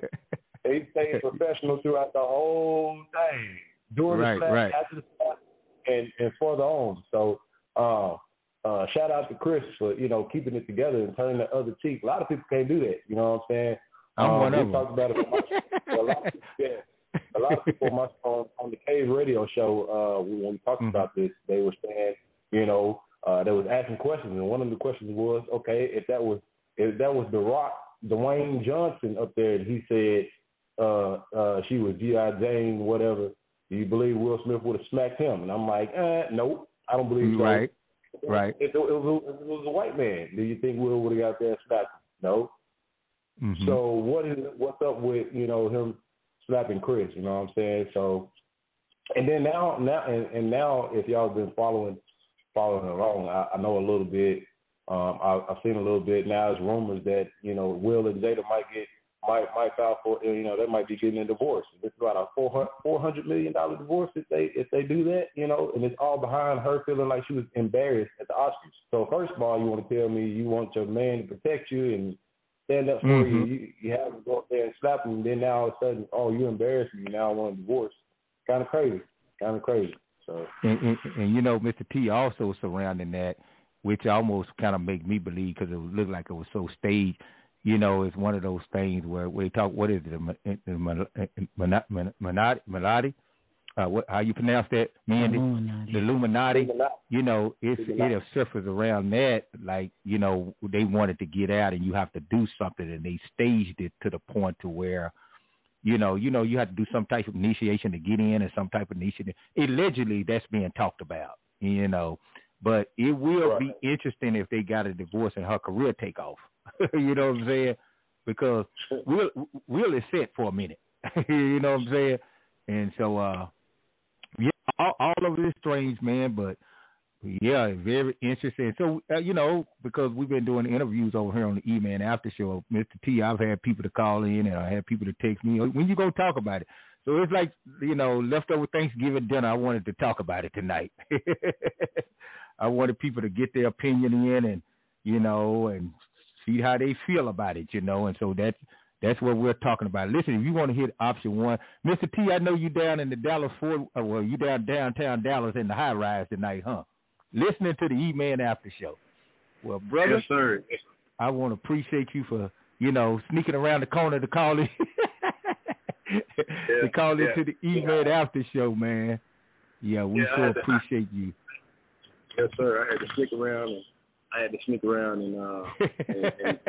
He stayed professional throughout the whole thing, during right, the class, right. after the class, and and for the own. So, uh, uh, shout out to Chris for you know keeping it together and turning the other cheek. A lot of people can't do that. You know what I'm saying? I'm um, one of we them. talked about it. A lot of people, yeah, a lot of people on, my, on, on the Cave Radio show, uh, when we talked mm-hmm. about this, they were saying, you know, uh, they was asking questions, and one of the questions was, okay, if that was if that was The Rock, Dwayne Johnson up there, and he said uh, uh, she was G I. Jane, whatever, do you believe Will Smith would have smacked him? And I'm like, eh, nope, I don't believe so. Right, right. If it, if, it was, if it was a white man, do you think Will would have got there and smacked him? No. Mm-hmm. So what is what's up with, you know, him slapping Chris, you know what I'm saying? So, and then now, now, and, and now, if y'all been following, following along, I, I know a little bit. Um, I, I've seen a little bit. Now there's rumors that you know Will and Jada might get, might might file for, you know, they might be getting a divorce. It's about a four hundred million dollar divorce if they if they do that, you know, and it's all behind her feeling like she was embarrassed at the Oscars. So first of all, you want to tell me you want your man to protect you and stand up for mm-hmm. you. you. You have to go up there and slap him, and then now all of a sudden, oh, you embarrassed me. Now I want a divorce. Kind of crazy. Kind of crazy. So, and, and, and, you know, Mister T also surrounding that, which almost kind of make me believe because it looked like it was so staged. You know, it's one of those things where, where they talk, what is it, Melody? uh, what, how you pronounce that, Mandy? Illuminati. The Illuminati. You know, it's it'll surface around that, like, you know, they wanted to get out, and you have to do something, and they staged it to the point to where, you know, you know, you have to do some type of initiation to get in, and some type of initiation. Allegedly, that's being talked about, you know, but it will right. be interesting if they got a divorce and her career take off. You know what I'm saying? Because Will Will is set for a minute. You know what I'm saying? And so, uh, yeah, all, all of this strange, man, but yeah, very interesting. So, uh, you know, because we've been doing interviews over here on the E-Man After Show, Mister T, I've had people to call in, and I had people to text me, when you going to talk about it? So it's like, you know, leftover Thanksgiving dinner, I wanted to talk about it tonight. I wanted people to get their opinion in and, you know, and see how they feel about it, you know, and so that's, that's what we're talking about. Listen, if you want to hit option one, Mister T, I know you down in the Dallas Fort, uh, well, you down downtown Dallas in the high rise tonight, huh? Listening to the E-Man After Show. Well, brother, yes, sir. I want to appreciate you for, you know, sneaking around the corner to call in, yeah, to call yeah, into the E-Man yeah. After Show, man. Yeah, we yeah, sure to, appreciate I, you. Yes, sir. I had to sneak around, and I had to sneak around and, uh, and, and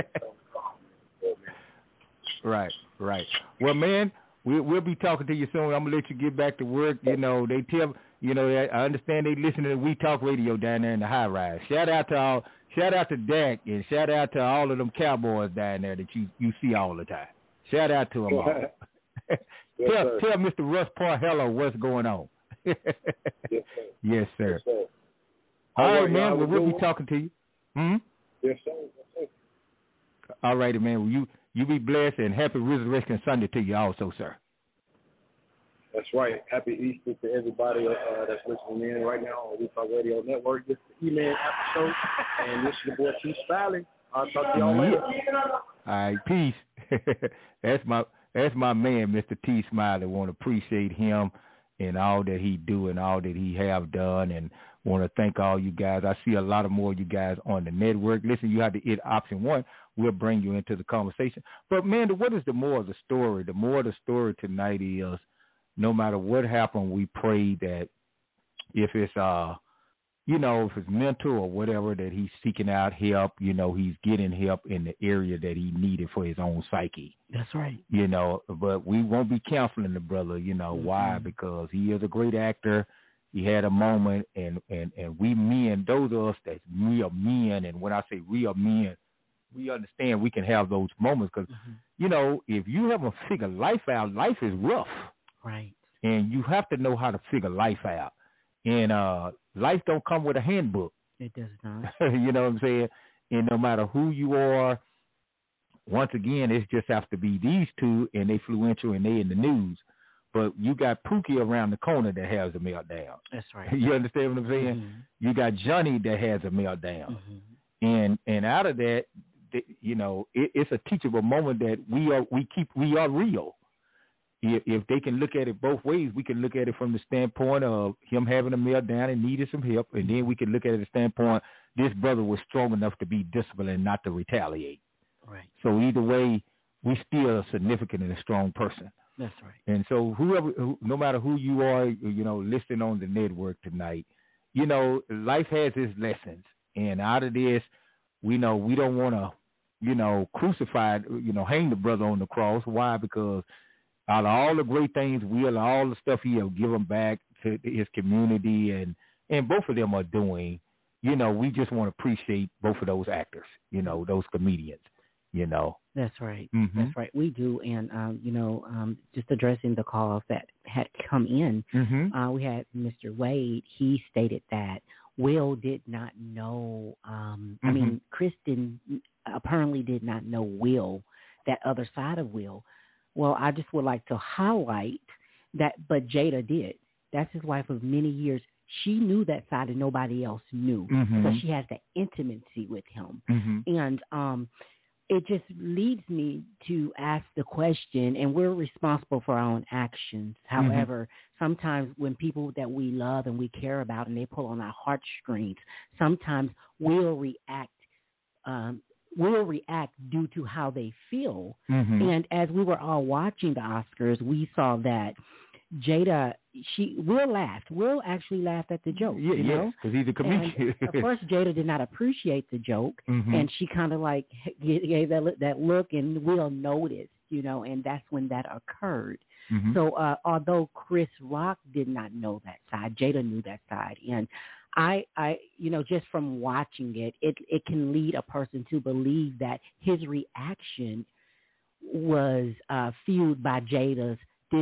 Right, right. Well, man, we, we'll be talking to you soon. I'm gonna let you get back to work. You know, they tell, you know, I understand they listen to We Talk Radio down there in the high rise. Shout out to all, shout out to Dak, and shout out to all of them Cowboys down there that you, you see all the time. Shout out to them all. yes, tell sir. tell Mister Russ Parhello what's going on. yes, sir. Yes, sir. Yes, sir. All, all right, right, man. Well, we'll doing? be talking to you. Hmm? Yes, sir. Yes, sir. All righty, man. Well, you you be blessed, and happy Resurrection Sunday to you also, sir. That's right. Happy Easter to everybody uh, that's listening in right now on We Talk Radio Network. This is the E-Man After Show, and this is your boy T. Smiley. I'll talk to y'all later. All right, peace. that's my that's my man, Mister T. Smiley. Want to appreciate him and all that he do and all that he have done, and want to thank all you guys. I see a lot of more of you guys on the network. Listen, you have to hit option one. We'll bring you into the conversation. But, man, what is the more of the story? The more of the story tonight is, no matter what happened, we pray that if it's, uh, you know, if it's mental or whatever, that he's seeking out help, you know, he's getting help in the area that he needed for his own psyche. That's right. You know, but we won't be counseling the brother, you know, mm-hmm. why? Because he is a great actor. He had a moment, and, and, and we men, those of us that's real men, and when I say real men, we understand we can have those moments because, mm-hmm. you know, if you haven't figured life out, life is rough. Right. And you have to know how to figure life out. And uh, life don't come with a handbook. It does not. You know what I'm saying? And no matter who you are, once again, it just has to be these two, and they influential, and they in the news. But you got Pookie around the corner that has a meltdown. That's right. You understand what I'm saying? Mm-hmm. You got Johnny that has a meltdown. Mm-hmm. And and out of that, you know, it, it's a teachable moment that we are we keep we are real. If, if they can look at it both ways, we can look at it from the standpoint of him having a meltdown and needed some help, and then we can look at it from the standpoint this brother was strong enough to be disciplined and not to retaliate. Right. So either way, we still a significant and a strong person. That's right. And so whoever, who, no matter who you are, you know, listening on the network tonight, you know, life has its lessons, and out of this, we know we don't want to, you know, crucify, you know, hang the brother on the cross. Why? Because out of all the great things, will all the stuff he'll give him back to his community, and, and both of them are doing, you know, we just want to appreciate both of those actors, you know, those comedians, you know. That's right. Mm-hmm. That's right. We do. And, um, you know, um, just addressing the calls that had come in, mm-hmm. uh, we had Mister Wade. He stated that Will did not know, um, mm-hmm. I mean, Kristen apparently did not know Will, that other side of Will. Well, I just would like to highlight that, but Jada did. That's his wife of many years. She knew that side and nobody else knew. Mm-hmm. So she has that intimacy with him. Mm-hmm. And um, it just leads me to ask the question, and we're responsible for our own actions. Mm-hmm. However, sometimes when people that we love and we care about and they pull on our heartstrings, sometimes we'll react um will react due to how they feel. Mm-hmm. And as we were all watching the Oscars, we saw that Jada, she Will laughed. Will actually laughed at the joke. Yeah, you yes, know, because he's a comedian. And of course, Jada did not appreciate the joke, mm-hmm. and she kind of like gave that that look, and Will noticed, you know, and that's when that occurred. Mm-hmm. So, uh, although Chris Rock did not know that side, Jada knew that side, and I, I, you know, just from watching it, it, it can lead a person to believe that his reaction was uh, fueled by Jada's dis,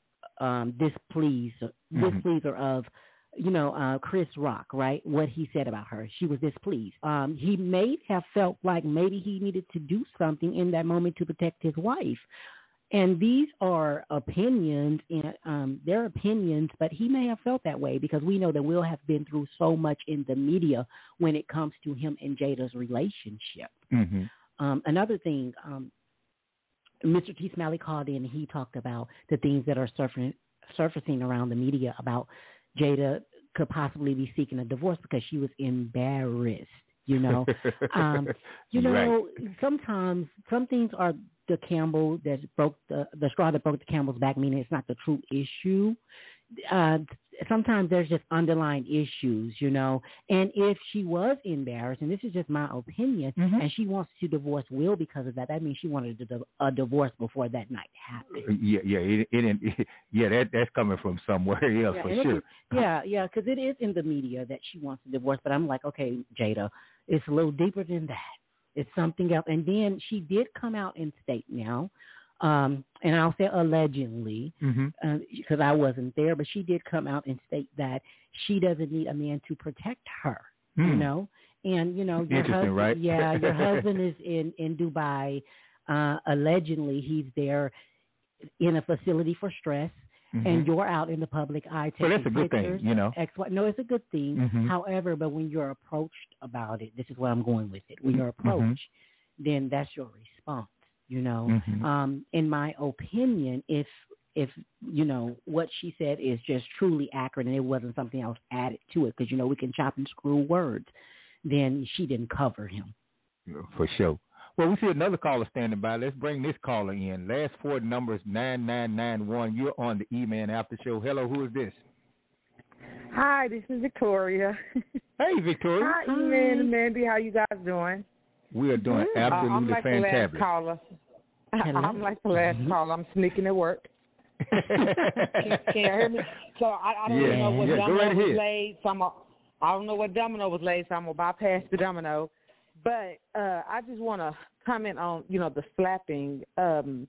um, displeasure, mm-hmm. displeasure of, you know, uh, Chris Rock, right? What he said about her, she was displeased. Um, he may have felt like maybe he needed to do something in that moment to protect his wife. And these are opinions, and um, they're opinions, but he may have felt that way because we know that Will have been through so much in the media when it comes to him and Jada's relationship. Mm-hmm. Um, another thing, um, Mister T. Smalley called in and he talked about the things that are surfacing, surfacing around the media about Jada could possibly be seeking a divorce because she was embarrassed. You know, um, you know, right. sometimes some things are the Campbell that broke the, the straw that broke the Campbell's back, meaning it's not the true issue. Uh, sometimes there's just underlying issues, you know, and if she was embarrassed, and this is just my opinion, mm-hmm. and she wants to divorce Will because of that, that means she wanted a, a divorce before that night happened. Yeah, yeah, it, it, it, yeah, that that's coming from somewhere else yeah, for sure. Is, yeah, yeah, because it is in the media that she wants to divorce, but I'm like, okay, Jada, it's a little deeper than that. It's something else. And then she did come out and state now, um, and I'll say allegedly, because mm-hmm. uh, I wasn't there, but she did come out and state that she doesn't need a man to protect her, mm. you know? And, you know, your Interesting, husband, right? yeah, your husband is in, in Dubai. Uh, allegedly, he's there in a facility for stress. Mm-hmm. And you're out in the public eye taking well, that's a good pictures. thing, you know. Ex- no, it's a good thing. Mm-hmm. However, but when you're approached about it, this is where I'm going with it. When you're approached, mm-hmm. then that's your response, you know. Mm-hmm. Um, in my opinion, if, if, you know, what she said is just truly accurate and it wasn't something else added to it, because, you know, we can chop and screw words, then she didn't cover him. For sure. Well, we see another caller standing by. Let's bring this caller in. Last four numbers, nine nine nine one. You're on the E-Man After Show. Hello, who is this? Hi, this is Victoria. Hey, Victoria. Hi, E-Man and Mandy. How you guys doing? We are doing uh, absolutely I'm like fantastic. The last caller. I'm like the last mm-hmm. caller. I'm sneaking at work. can, can you hear me? So I, I don't yeah. even know what yeah, domino right was ahead. laid. So I'm a, I don't know what domino was laid, so I'm going to bypass the domino. But uh, I just want to comment on, you know, the slapping. Um,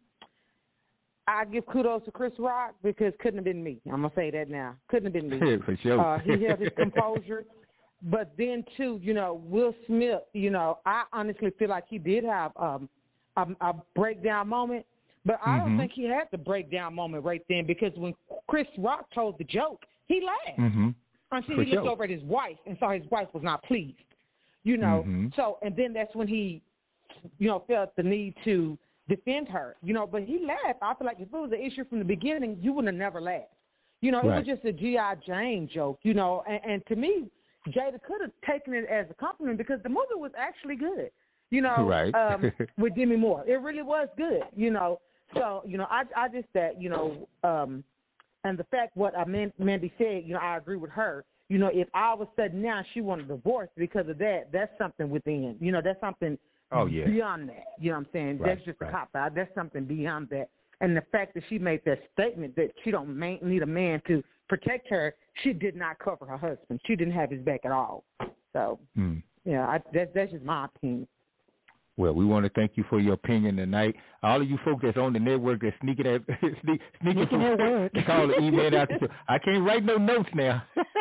I give kudos to Chris Rock because couldn't have been me. I'm going to say that now. Couldn't have been me. Yeah, for sure. Uh, he held his composure. But then, too, you know, Will Smith, you know, I honestly feel like he did have um, a, a breakdown moment. But I don't mm-hmm. think he had the breakdown moment right then because when Chris Rock told the joke, he laughed. Mm-hmm. Until for he looked sure. over at his wife and saw his wife was not pleased. You know, mm-hmm. so, and then that's when he, you know, felt the need to defend her, you know, but he laughed. I feel like if it was an issue from the beginning, you would have never laughed. You know, right. it was just a G I. Jane joke, you know, and, and to me, Jada could have taken it as a compliment because the movie was actually good, you know, right. um, with Demi Moore. It really was good, you know. So, you know, I, I just that, you know, um, and the fact what Mandy said, you know, I agree with her. You know, if all of a sudden now she wanted a divorce because of that, that's something within. You know, that's something oh, yeah. beyond that. You know what I'm saying? Right, that's just right. a cop-out. That's something beyond that. And the fact that she made that statement that she don't man, need a man to protect her, she did not cover her husband. She didn't have his back at all. So, mm. yeah, I, that, that's just my opinion. Well, we want to thank you for your opinion tonight. All of you folks that's on the network that's sneaking at sneak, sneaking Sneaking at work. Call the email out. To, I can't write no notes now.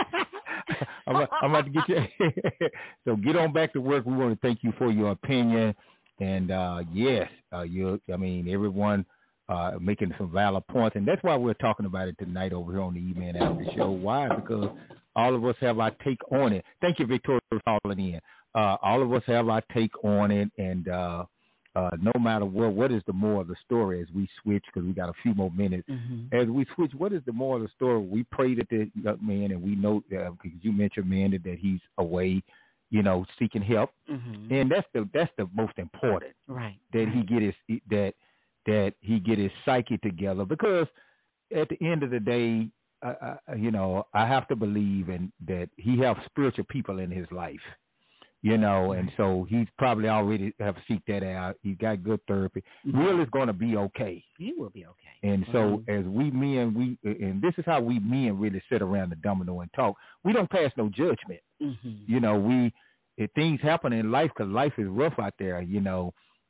I'm, I'm about to get you. So get on back to work. We want to thank you for your opinion. And uh, yes, uh, you. I mean, everyone uh, making some valid points, and that's why we're talking about it tonight over here on the E-Man After Show. Why? Because all of us have our take on it. Thank you, Victoria, for calling in. Uh, all of us have our take on it, and uh, uh, no matter what, what is the moral of the story as we switch, because we got a few more minutes. Mm-hmm. As we switch, what is the moral of the story? We pray that the young man, and we know, uh, because you mentioned, Mandy, that he's away, you know, seeking help, mm-hmm. and that's the that's the most important. Right. That he get his that that he get his psyche together, because at the end of the day, uh, uh, you know, I have to believe in that he has spiritual people in his life, you know, and so he's probably already have seeked that out. He got good therapy. Mm-hmm. Will is going to be okay. He will be okay. And so mm-hmm. as we men, we and this is how we men really sit around the domino and talk. We don't pass no judgment. Mm-hmm. You know, we if things happen in life because life is rough out there. You know,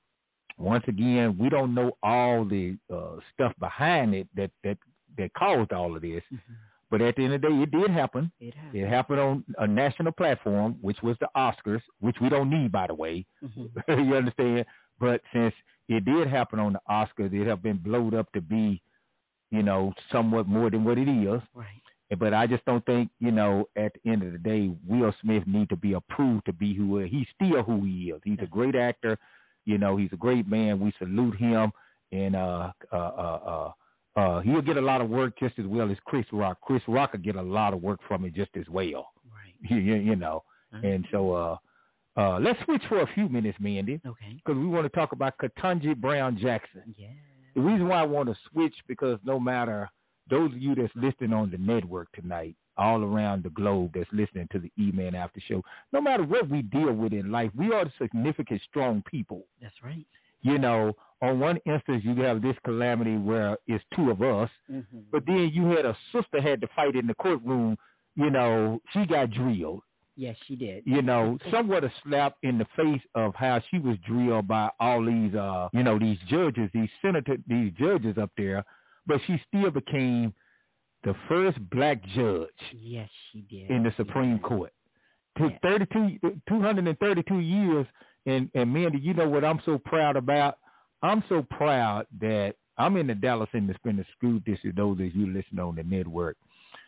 once again, we don't know all the uh, stuff behind it that that that caused all of this. Mm-hmm. But at the end of the day, it did happen. It happened. It happened on a national platform, which was the Oscars, which we don't need, by the way. Mm-hmm. You understand? But since it did happen on the Oscars, it have been blowed up to be, you know, somewhat more than what it is. Right. But I just don't think, you know, at the end of the day, Will Smith need to be approved to be who he is. He's still who he is. He's a great actor. You know, he's a great man. We salute him. And uh, uh, uh, uh, uh, he'll get a lot of work just as well as Chris Rock. Chris Rock will get a lot of work from it just as well. Right. You, you know. Mm-hmm. And so uh, uh, let's switch for a few minutes, Mandy. Okay. Because we want to talk about Ketanji Brown Jackson. Yeah. The reason why I want to switch because no matter those of you that's listening on the network tonight, all around the globe that's listening to the E-Man After Show, no matter what we deal with in life, we are significant, strong people. That's right. You know, on one instance, you have this calamity where it's two of us, mm-hmm. but then you had a sister had to fight in the courtroom. You know, she got drilled. Yes, she did. You know, somewhat a slap in the face of how she was drilled by all these, uh, you know, these judges, these senator, these judges up there. But she still became the first black judge. Yes, she did. In the Supreme yeah. Court. Took yeah. thirty-two, two hundred thirty-two years. And, and Mandy, you know what I'm so proud about? I'm so proud that I'm in the Dallas Independent School District, those of you listening on the network.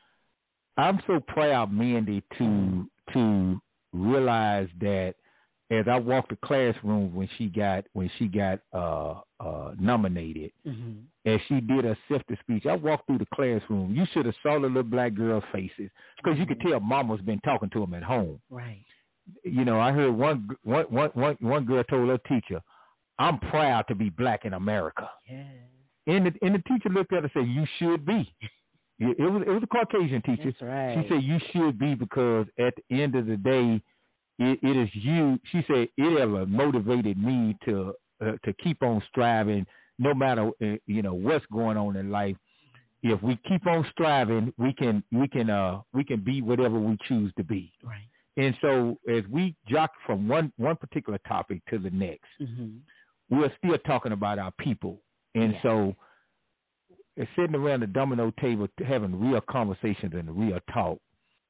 I'm so proud, Mandy, to to realize that as I walked the classroom when she got when she got uh, uh, nominated, mm-hmm. as she did her acceptance speech, I walked through the classroom. You should have saw the little black girls' faces because mm-hmm. you could tell Mama's been talking to them at home. Right. You know, I heard one one one one one girl told her teacher, "I'm proud to be black in America." Yeah. And the and the teacher looked at her and said, "You should be." It was it was a Caucasian teacher. That's right. She said, "You should be because at the end of the day, it, it is you." She said, "It ever motivated me to uh, to keep on striving, no matter uh, you know what's going on in life. If we keep on striving, we can we can uh we can be whatever we choose to be." Right. And so, as we jock from one one particular topic to the next, mm-hmm. we're still talking about our people, and yeah. so. Sitting around the domino table having real conversations and real talk,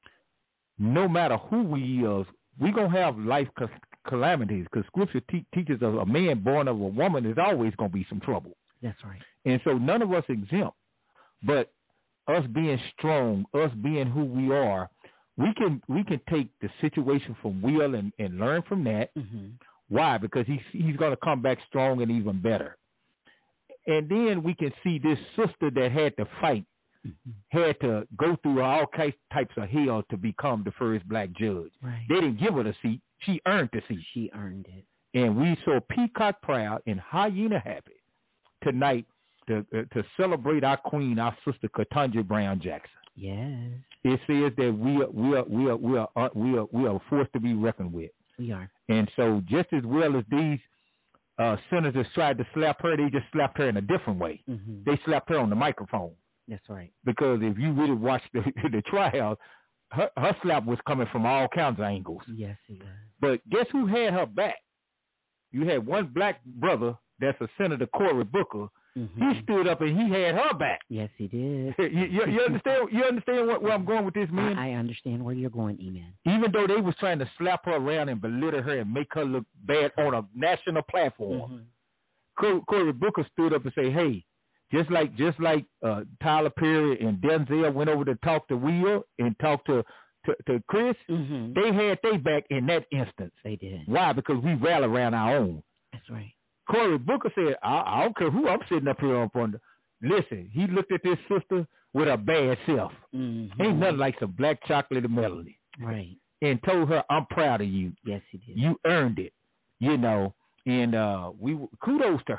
no matter who we are, we're going to have life calamities because Scripture te- teaches us a man born of a woman is always going to be some trouble. That's right. And so none of us exempt. But us being strong, us being who we are, we can we can take the situation from Will and, and learn from that. Mm-hmm. Why? Because he's, he's going to come back strong and even better. And then we can see this sister that had to fight, mm-hmm. had to go through all types of hell to become the first black judge. Right. They didn't give her the seat. She earned the seat. She earned it. And we so peacock proud and hyena happy tonight to uh, to celebrate our queen, our sister Ketanji Brown Jackson. Yes. It says that we are we are we are we are uh, we are we are a force to be reckoned with. We are. And so just as well as these Uh, senators tried to slap her, they just slapped her in a different way. Mm-hmm. They slapped her on the microphone. That's right. Because if you really watch the, the trial, her, her slap was coming from all kinds of angles. Yes, it was. But guess who had her back? You had one black brother that's a Senator Cory Booker. Mm-hmm. He stood up and he had her back. Yes, he did. you, you, you understand? You understand what, where I'm going with this, man? I, I understand where you're going, E-Man. Even though they was trying to slap her around and belittle her and make her look bad on a national platform, mm-hmm. Cory, Cory Booker stood up and say, "Hey, just like just like uh, Tyler Perry and Denzel went over to talk to Will and talk to to, to Chris, mm-hmm. they had their back in that instance. They did. Why? Because we rally around our own. That's right." Cory Booker said, I, I don't care who I'm sitting up here on front of. Listen, he looked at this sister with a bad self. Mm-hmm. Ain't nothing like some black chocolate and melody. Right. And told her, "I'm proud of you. Yes, he did. You earned it." You know, and uh, we kudos to her.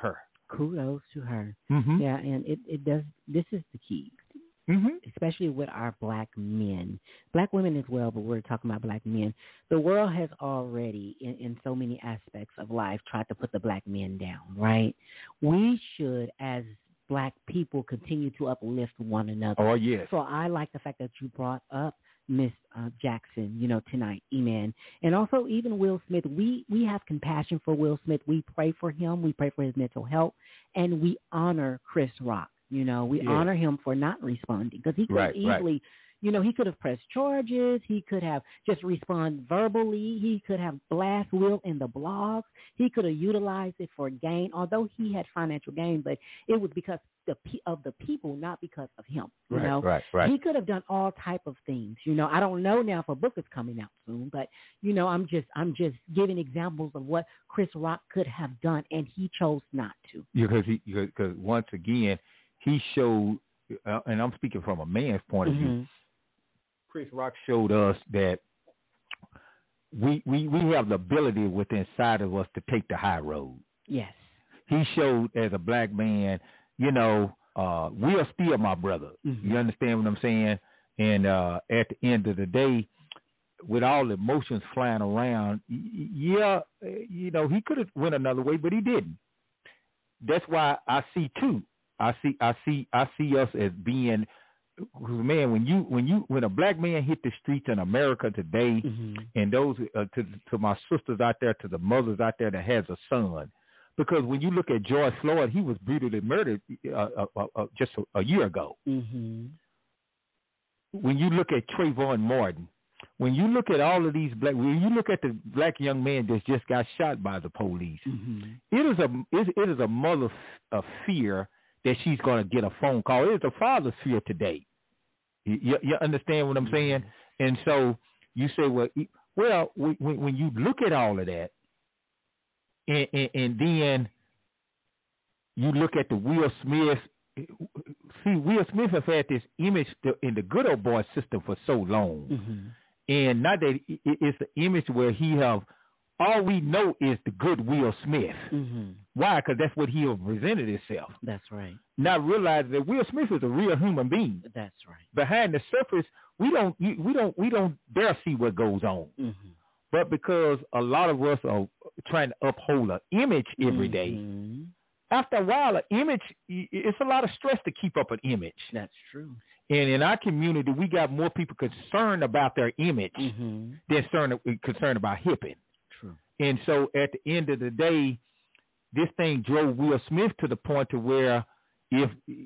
Kudos to her. Mm-hmm. Yeah, and it, it does. This is the key, mm-hmm. especially with our black men, black women as well. But we're talking about black men. The world has already, in, in so many aspects of life, tried to put the black men down. Right? We should, as black people, continue to uplift one another. Oh yes. So I like the fact that you brought up Miss uh, Jackson, you know, tonight, amen. And also even Will Smith, we, we have compassion for Will Smith. We pray for him. We pray for his mental health. And we honor Chris Rock. You know, we yeah. honor him for not responding because he could right, easily, right. you know, he could have pressed charges. He could have just responded verbally. He could have blast Will in the blogs. He could have utilized it for gain, although he had financial gain, but it was because the of the people, not because of him. You right, know, right, right. He could have done all type of things. You know, I don't know now if a book is coming out soon, but you know, I'm just I'm just giving examples of what Chris Rock could have done, and he chose not to. Because he because once again he showed, uh, and I'm speaking from a man's point of mm-hmm. view. Chris Rock showed us that we, we we have the ability within inside of us to take the high road. Yes. He showed as a black man, you know, uh, we are still my brother. Mm-hmm. You understand what I'm saying? And uh, at the end of the day, with all the emotions flying around, yeah, you know, he could have went another way, but he didn't. That's why I see too. I see, I see, I see us as being. Man, when you when you when a black man hit the streets in America today, mm-hmm. and those uh, to to my sisters out there, to the mothers out there that has a son, because when you look at George Floyd, he was brutally murdered uh, uh, uh, uh, just a, a year ago. Mm-hmm. When you look at Trayvon Martin, when you look at all of these black, when you look at the black young man that just got shot by the police, mm-hmm. it is a it, it is a mother's uh, fear that she's going to get a phone call. It is a father's fear today. You, you understand what I'm saying? And so you say, well, well, when, when you look at all of that, and, and, and then you look at the Will Smith. See, Will Smith has had this image in the good old boy system for so long, mm-hmm. and now that it's the image where he have all we know is the good Will Smith. Mm-hmm. Why? Because that's what he presented himself. That's right. Not realizing that Will Smith is a real human being. That's right. Behind the surface, we don't we don't we don't dare see what goes on. Mm-hmm. But because a lot of us are trying to uphold an image every day, mm-hmm. after a while, an image it's a lot of stress to keep up an image. That's true. And in our community, we got more people concerned about their image mm-hmm. than concerned concerned about hipping. True. And so at the end of the day, this thing drove Will Smith to the point to where if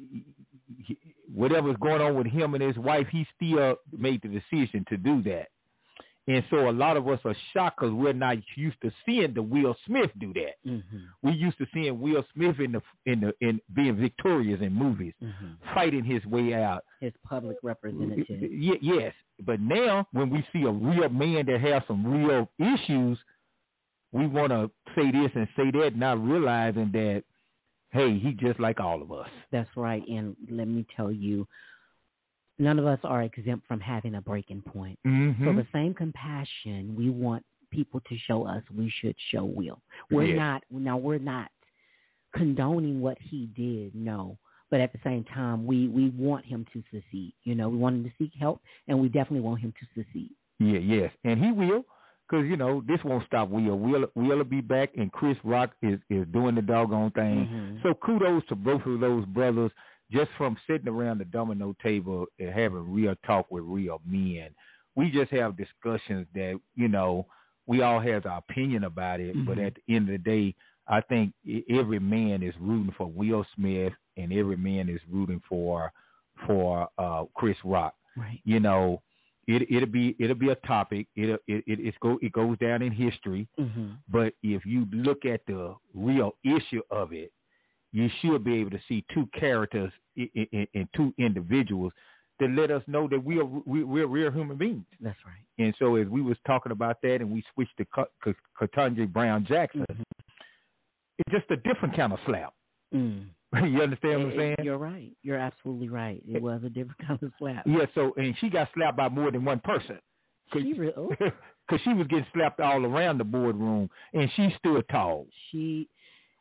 whatever's going on with him and his wife, he still made the decision to do that. And so a lot of us are shocked because we're not used to seeing the Will Smith do that. Mm-hmm. We used to seeing Will Smith in the in the in being victorious in movies, mm-hmm. fighting his way out. His public representative. Y- yes, but now when we see a real man that has some real issues, we want to say this and say that, not realizing that, hey, he just like all of us. That's right. And let me tell you, none of us are exempt from having a breaking point. Mm-hmm. So the same compassion we want people to show us, we should show Will. We're yeah. not, now we're not condoning what he did, no. But at the same time, we, we want him to succeed. You know, we want him to seek help, and we definitely want him to succeed. Yeah, yes. And he will. Because, you know, this won't stop Will. Will will be back, and Chris Rock is, is doing the doggone thing. Mm-hmm. So kudos to both of those brothers just from sitting around the domino table and having real talk with real men. We just have discussions that, you know, we all have our opinion about it. Mm-hmm. But at the end of the day, I think every man is rooting for Will Smith and every man is rooting for for uh, Chris Rock. Right. You know, It it'll be it'll be a topic. It it it it's go it goes down in history. Mm-hmm. But if you look at the real issue of it, you should be able to see two characters in, in, in two individuals that let us know that we are we, we're real human beings. That's right. And so as we was talking about that, and we switched to Ketanji Brown Jackson, mm-hmm. it's just a different kind of slap. Mm. You understand what I'm saying? You're right. You're absolutely right. It was a different kind of slap. Yeah, so, and she got slapped by more than one person. She really? Because she was getting slapped all around the boardroom, and she stood tall. She,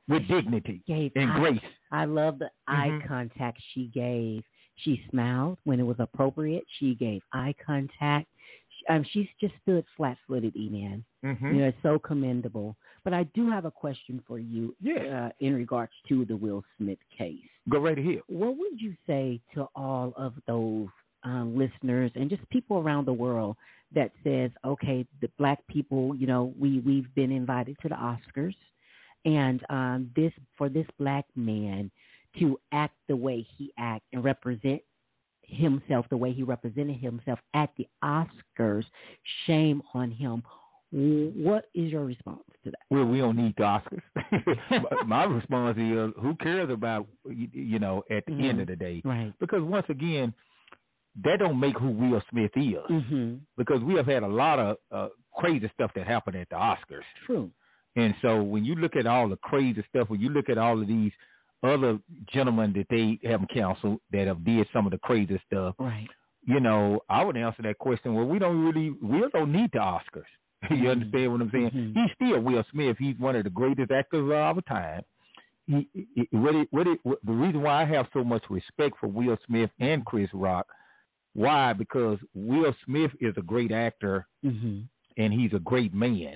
with dignity gave and eye, grace. I love the Mm-hmm. eye contact she gave. She smiled when it was appropriate. She gave eye contact. She, um, she's just stood flat-footed, E-Man. Mm-hmm. You know, it's so commendable. But I do have a question for you yeah. uh, in regards to the Will Smith case. Go right ahead. What would you say to all of those um, listeners and just people around the world that says, okay, the black people, you know, we, we've been invited to the Oscars, and um, this for this black man to act the way he act and represent himself the way he represented himself at the Oscars, shame on him. What is your response to that? Well, we don't need the Oscars. My response is, who cares about, you know, at the mm-hmm. end of the day? Right. Because once again, that don't make who Will Smith is. Mm-hmm. Because we have had a lot of uh, crazy stuff that happened at the Oscars. True. And so when you look at all the crazy stuff, when you look at all of these other gentlemen that they haven't counseled that have did some of the crazy stuff, right? You know, I would answer that question. Well, we don't really, we don't need the Oscars. You mm-hmm. understand what I'm saying? Mm-hmm. He's still Will Smith. He's one of the greatest actors of our time. He, he, what it, what it, what, the reason why I have so much respect for Will Smith and Chris Rock, why? Because Will Smith is a great actor, mm-hmm. and he's a great man.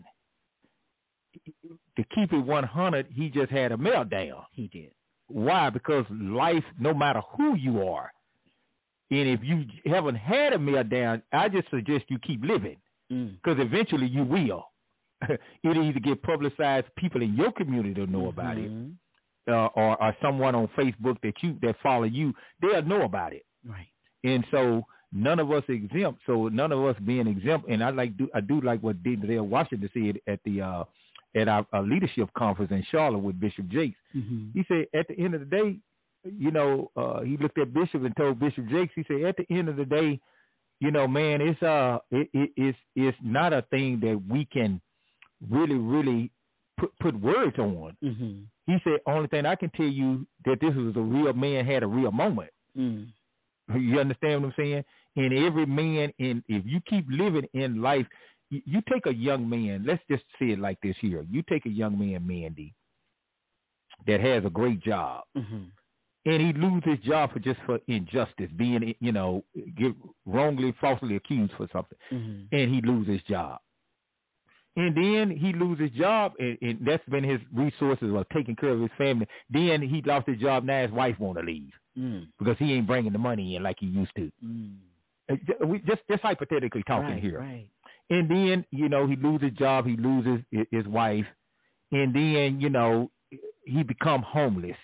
To keep it one hundred, he just had a meltdown. He did. Why? Because life, no matter who you are, and if you haven't had a meltdown, I just suggest you keep living, because mm. eventually you will. It'll either get publicized, people in your community will know mm-hmm. about it, uh, or, or someone on Facebook that you that follow you, they'll know about it. Right. And so none of us exempt. So none of us being exempt, and I like do I do like what Denzel Washington said at the uh, at our, our leadership conference in Charlotte with Bishop Jakes. Mm-hmm. He said, at the end of the day, you know, uh, he looked at Bishop and told Bishop Jakes, he said, at the end of the day, you know, man, it's uh, it, it, it's it's not a thing that we can really, really put put words on. Mm-hmm. He said, only thing I can tell you that this was a real man had a real moment. Mm. You understand what I'm saying? And every man, in if you keep living in life, you, you take a young man, let's just say it like this here. You take a young man, Mandy, that has a great job, mm-hmm. and he loses his job for just for injustice, being, you know, get wrongly, falsely accused for something, mm-hmm. and he loses his job. And then he loses his job, and, and that's been his resources of taking care of his family. Then he lost his job. Now his wife want to leave mm. because he ain't bringing the money in like he used to. Mm. We just just hypothetically talking right, here. Right. And then, you know, he loses his job. He loses his wife. And then, you know, he become homeless.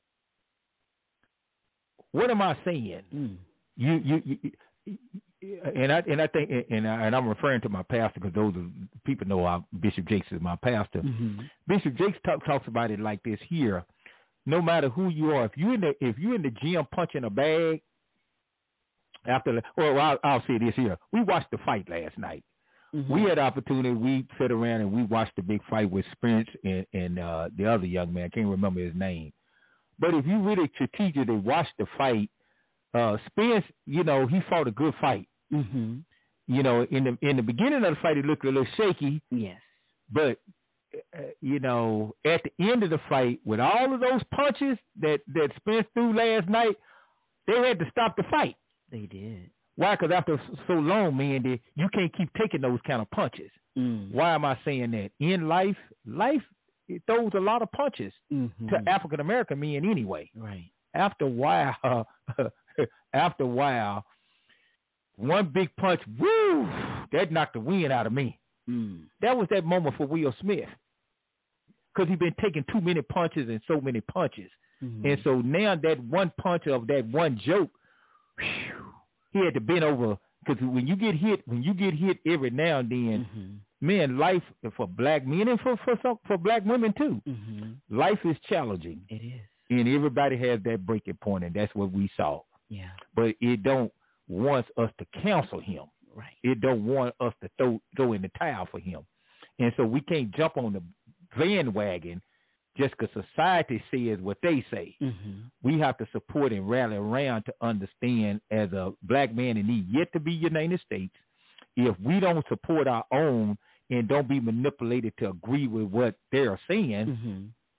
What am I saying? Mm. You, you, you, and I and I think and I, and I'm referring to my pastor because those are, people know I, Bishop Jakes is my pastor. Mm-hmm. Bishop Jakes talk, talks about it like this here. No matter who you are, if you in the if you in the gym punching a bag after, or I'll, I'll say this here. We watched the fight last night. Mm-hmm. We had opportunity. We sat around and we watched the big fight with Spence and, and uh, the other young man. I can't remember his name. But if you really strategically watch the fight, uh, Spence, you know, he fought a good fight. Mm-hmm. You know, in the in the beginning of the fight, it looked a little shaky. Yes. But, uh, you know, at the end of the fight, with all of those punches that, that Spence threw last night, they had to stop the fight. They did. Why? Because after so long, man, they, you can't keep taking those kind of punches. Mm. Why am I saying that? In life, life it throws a lot of punches mm-hmm. to African American men anyway. Right. After a while, after a while, one big punch, woo, that knocked the wind out of me. Mm. That was that moment for Will Smith. Because he'd been taking too many punches and so many punches. Mm-hmm. And so now that one punch of that one joke, whew, he had to bend over. Because when you get hit, when you get hit every now and then, mm-hmm. man, life for black men and for for, some, for black women too, mm-hmm. life is challenging. It is. And everybody has that breaking point, and that's what we saw. Yeah. But it don't want us to counsel him. Right. It don't want us to throw throw in the towel for him. And so we can't jump on the bandwagon just because society says what they say. Mm-hmm. We have to support and rally around to understand, as a black man in need yet to be United States, if we don't support our own and don't be manipulated to agree with what they're saying, mm-hmm.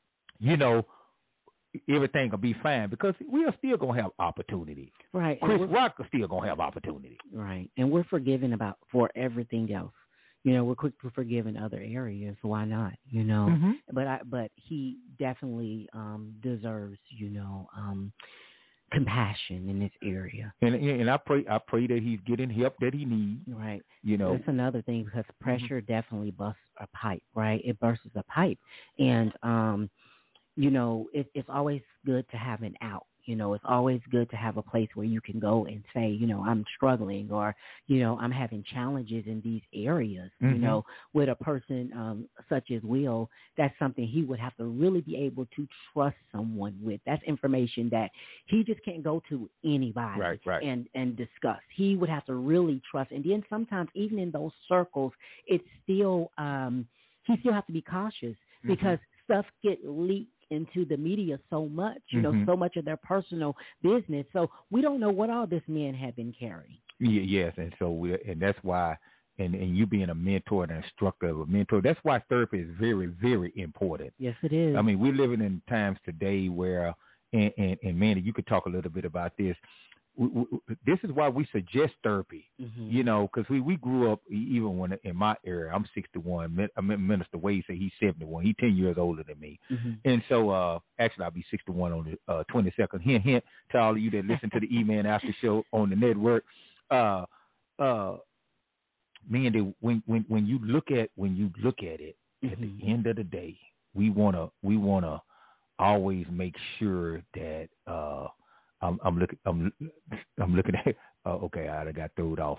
you know, everything will be fine because we are still going to have opportunity. Right. Chris Rock is still going to have opportunity. Right. And we're forgiven about for everything else. You know, we're quick to forgive in other areas. Why not? You know, mm-hmm. but I, but he definitely um, deserves, you know, um, compassion in this area. And and I pray I pray that he's getting help that he needs. Right. You know, that's another thing because pressure mm-hmm. definitely busts a pipe. Right. It bursts a pipe, and um, you know, it, it's always good to have an out. You know, it's always good to have a place where you can go and say, you know, I'm struggling or, you know, I'm having challenges in these areas. Mm-hmm. You know, with a person um, such as Will, that's something he would have to really be able to trust someone with. That's information that he just can't go to anybody right, right. and, and discuss. He would have to really trust. And then sometimes even in those circles, it's still, um, he still has to be cautious because mm-hmm. stuff get leaked into the media so much, you mm-hmm. know, so much of their personal business. So we don't know what all this men have been carrying. Yeah, yes, and so we, and that's why, and, and you being a mentor and an instructor of a mentor, that's why therapy is very, very important. Yes, it is. I mean, we're living in times today where, and, and, and Mandy, you could talk a little bit about this. We, we, this is why we suggest therapy, mm-hmm. you know, because we, we grew up, even when in my era, I'm sixty-one. I mean, Minister Wade said he's seventy-one. He's ten years older than me. Mm-hmm. And so, uh, actually, I'll be sixty-one on the uh, twenty-second. Hint, hint to all of you that listen to the E-Man After Show on the network. Uh, uh, Mandy, when, when, when you look at when you look at it, mm-hmm. at the end of the day, we wanna we wanna always make sure that. Uh, I'm, I'm looking. I'm, I'm looking at. Uh, okay, I got thrown off.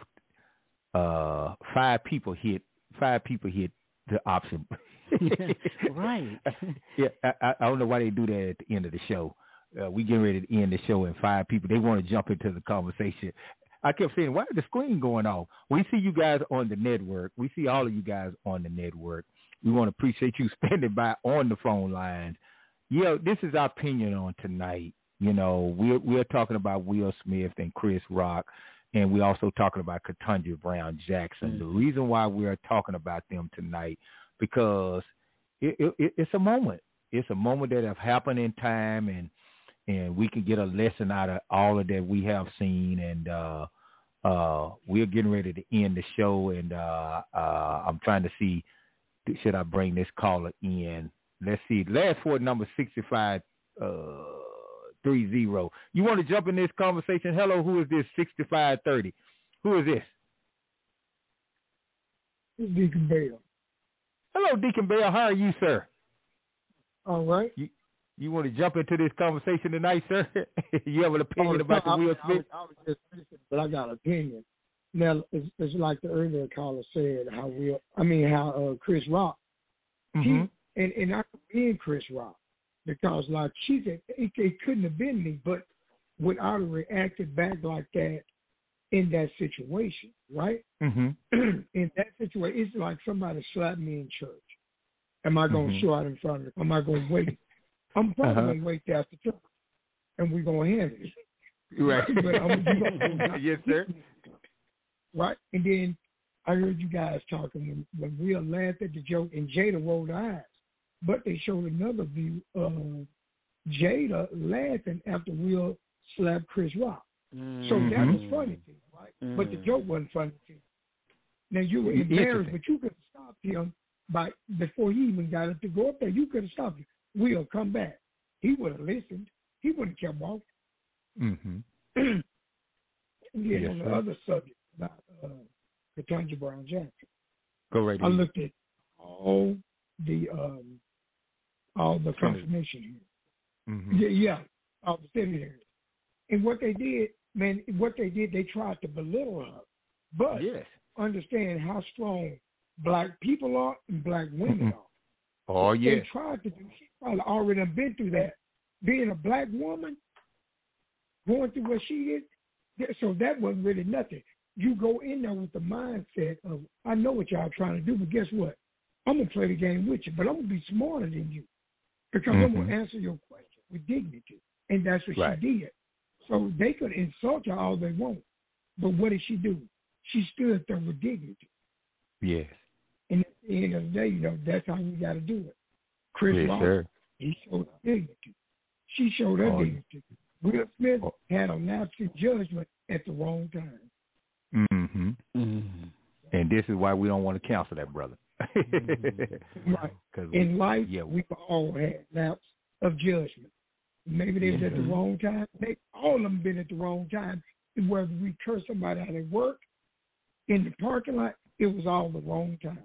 Uh, five people hit. Five people hit the option. Right. Yeah, I, I don't know why they do that at the end of the show. Uh, we getting ready to end the show, and five people they want to jump into the conversation. I kept saying, "Why is the screen going off?" We see you guys on the network. We see all of you guys on the network. We want to appreciate you standing by on the phone lines. Yeah, this is our opinion on tonight. You know, we're, we're talking about Will Smith and Chris Rock, and we're also talking about Ketanji Brown Jackson. Mm-hmm. The reason why we're talking about them tonight, because it, it, it's a moment. It's a moment that have happened in time, and and we can get a lesson out of all of that we have seen. And uh, uh, we're getting ready to end the show, and uh, uh, I'm trying to see, should I bring this caller in? Let's see. Last four number sixty-five. Uh, Three zero. You want to jump in this conversation? Hello, who is this? Sixty-five thirty. Who is this? Deacon Bell. Hello, Deacon Bell. How are you, sir? All right. You you want to jump into this conversation tonight, sir? You have an opinion oh, about no, the Will I, Smith? I, I was just listening, but I got an opinion. Now, it's, it's like the earlier caller said, how Will, I mean, how uh, Chris Rock, mm-hmm. he, and, and I could be in Chris Rock. Because, like she said, it, it couldn't have been me, but would I have reacted back like that in that situation, right? Mm-hmm. In that situation, it's like somebody slapped me in church. Am I going to mm-hmm. show out in front of them? Am I going to wait? I'm probably uh-huh. going to wait there after church, and we're going to handle it. Right. But I'm gonna, yes, sir. Right? And then I heard you guys talking when, when Will laughed at the joke, and Jada rolled her eyes. But they showed another view of Jada laughing after Will slapped Chris Rock. Mm-hmm. So that was funny to you, right? Mm-hmm. But the joke wasn't funny to you. Now, you were embarrassed, but you could have stopped him by before he even got up to go up there. You could have stopped him. Will, come back. He would have listened. He wouldn't have kept walking. Mm-hmm. And then yes, on the sir. other subject about uh, Ketanji Brown Jackson, go right I in. looked at all the um, all the confirmation here. Mm-hmm. Yeah, yeah, all the seminaries. And what they did, man, what they did, they tried to belittle her. But yes. understand how strong black people are and black women mm-hmm. are. Oh, yeah. They tried to do, she probably already been through that. Being a black woman, going through what she did, so that wasn't really nothing. You go in there with the mindset of, I know what y'all trying to do, but guess what? I'm going to play the game with you, but I'm going to be smarter than you. Because mm-hmm. I'm going to answer your question with dignity. And that's what right. she did. So they could insult her all they want. But what did she do? She stood there with dignity. Yes. And at the end of the day, you know, that's how we got to do it. Chris yes, Rock, sir. He showed her dignity. She showed her oh. dignity. Will Smith had a natural judgment at the wrong time. Mm-hmm. mm-hmm. And this is why we don't want to counsel that brother. mm-hmm. Right. In life, yeah, we all had lapse of judgment. Maybe they was mm-hmm. at the wrong time. Maybe all of them been at the wrong time. Whether we curse somebody out at work, in the parking lot, it was all the wrong time.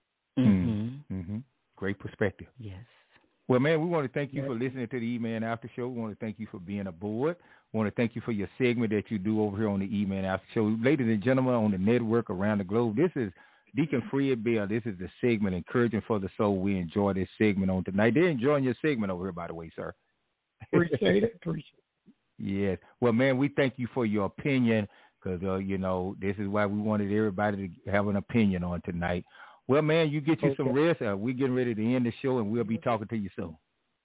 Mm-hmm. Mm-hmm. Great perspective. Yes. Well, man, we want to thank you for listening to the E-Man After Show. We want to thank you for being aboard. We want to thank you for your segment that you do over here on the E-Man After Show. Ladies and gentlemen on the network around the globe, this is Deacon Fred Bell. This is the segment Encouraging for the Soul. We enjoy this segment on tonight. They're enjoying your segment over here, by the way, sir. Appreciate it. Appreciate it. Yes. Well, man, we thank you for your opinion because, uh, you know, this is why we wanted everybody to have an opinion on tonight. Well, man, you get you okay. some rest. Uh, we're getting ready to end the show, and we'll be talking to you soon.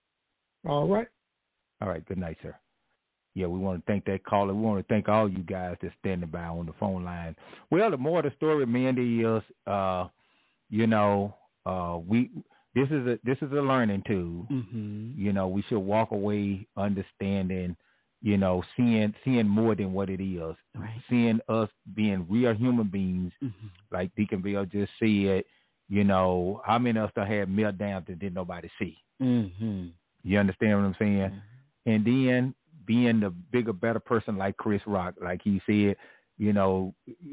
All right. All right. Good night, sir. Yeah, we want to thank that caller. We want to thank all you guys that's standing by on the phone line. Well, the more of the story, Mandy, is, uh, you know, uh, we this is a this is a learning tool. Mm-hmm. You know, we should walk away understanding, you know, seeing seeing more than what it is. Right. Seeing us being real human beings, mm-hmm. like Deacon Bill just said. You know, how many of us had meltdowns that didn't nobody see? Mm-hmm. You understand what I'm saying? Mm-hmm. And then being the bigger, better person like Chris Rock, like he said, you know,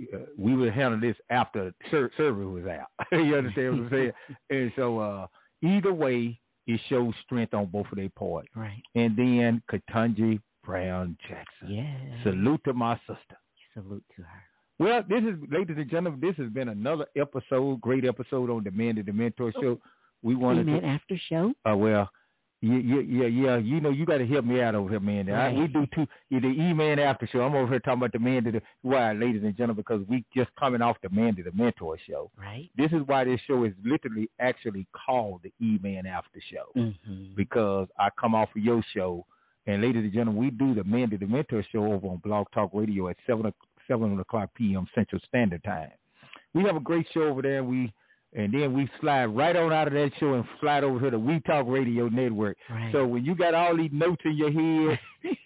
we would handle this after ser- service was out. You understand what I'm saying? And so uh, either way, it shows strength on both of their parts. Right. And then Ketanji Brown Jackson. Yeah. Salute to my sister. Salute to her. Well, this is, ladies and gentlemen, this has been another episode, great episode on the Mandy the Mentor Show. We wanted E-Man to After Show. Oh uh, well, yeah, yeah, yeah, yeah. You know, you got to help me out over here, man. Right. I, we do two the E-Man After Show. I'm over here talking about the Mandy the why, ladies and gentlemen, because we just coming off the Mandy the Mentor Show. Right. This is why this show is literally actually called the E-Man After Show mm-hmm. because I come off of your show, and ladies and gentlemen, we do the Mandy the Mentor Show over on Blog Talk Radio at seven o'clock. seven o'clock p.m. Central Standard Time. We have a great show over there, and we and then we slide right on out of that show and slide over to the We Talk Radio Network. Right. So when you got all these notes in your head,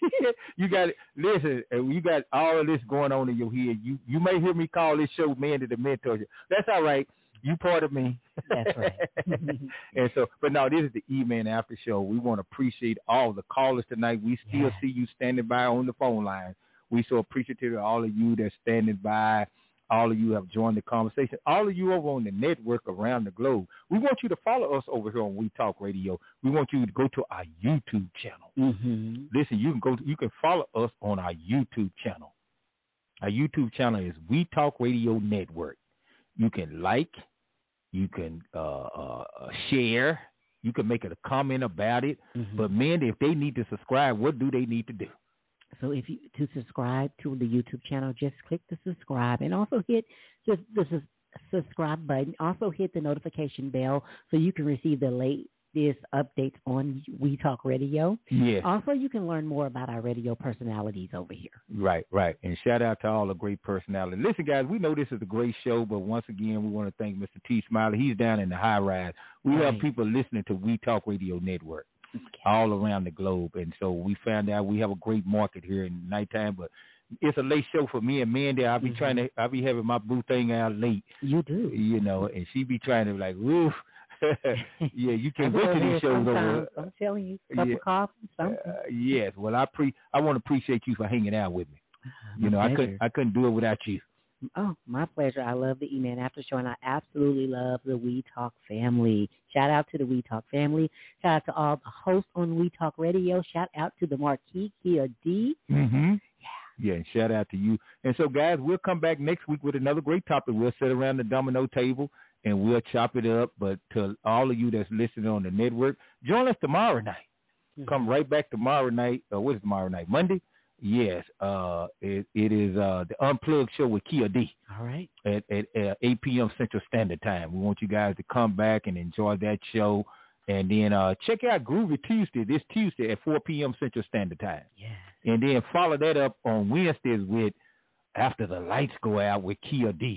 you got listen, and you got all of this going on in your head. You you may hear me call this show Mandy the Mentor. That's all right. You part of me. That's right. And so, but no, this is the E-Man After Show. We want to appreciate all the callers tonight. We still yeah. see you standing by on the phone line. We so appreciative of all of you that's standing by. All of you have joined the conversation. All of you over on the network around the globe. We want you to follow us over here on We Talk Radio. We want you to go to our YouTube channel. Mm-hmm. Listen, you can go. To, you can follow us on our YouTube channel. Our YouTube channel is We Talk Radio Network. You can like, you can uh, uh, share, you can make a comment about it. Mm-hmm. But man, if they need to subscribe, what do they need to do? So if you to subscribe to the YouTube channel, just click the subscribe and also hit the, the, the subscribe button. Also hit the notification bell so you can receive the latest updates on We Talk Radio. Yes. Also, you can learn more about our radio personalities over here. Right, right. And shout out to all the great personalities. Listen, guys, we know this is a great show, but once again, we want to thank Mister T. Smiley. He's down in the high rise. We right. have people listening to We Talk Radio Network. Okay. All around the globe. And so we found out we have a great market here in the nighttime, but it's a late show for me and Mandy. I'll be mm-hmm. trying to, I'll be having my boo thing out late. You do. You know, and she be trying to like, woof. Yeah, you can go to these shows over. I'm telling you, cup yeah. of coffee, something. Uh, yes. Well, I pre, I want to appreciate you for hanging out with me. Uh, you know, pleasure. I couldn't, I couldn't do it without you. Oh, my pleasure. I love the E-Man After Show, and I absolutely love the We Talk family. Shout out to the We Talk family. Shout out to all the hosts on We Talk Radio. Shout out to the Marquis Kia D. Mm-hmm. Yeah. Yeah, and shout out to you. And so, guys, we'll come back next week with another great topic. We'll sit around the domino table, and we'll chop it up. But to all of you that's listening on the network, join us tomorrow night. Mm-hmm. Come right back tomorrow night. Uh, what is tomorrow night? Monday? Yes, uh, it, it is uh, the Unplugged Show with Kia D. All right. At, at, at eight p.m. Central Standard Time. We want you guys to come back and enjoy that show. And then uh, check out Groovy Tuesday, this Tuesday at four p.m. Central Standard Time. Yeah. And then follow that up on Wednesdays with After the Lights Go Out with Kia D.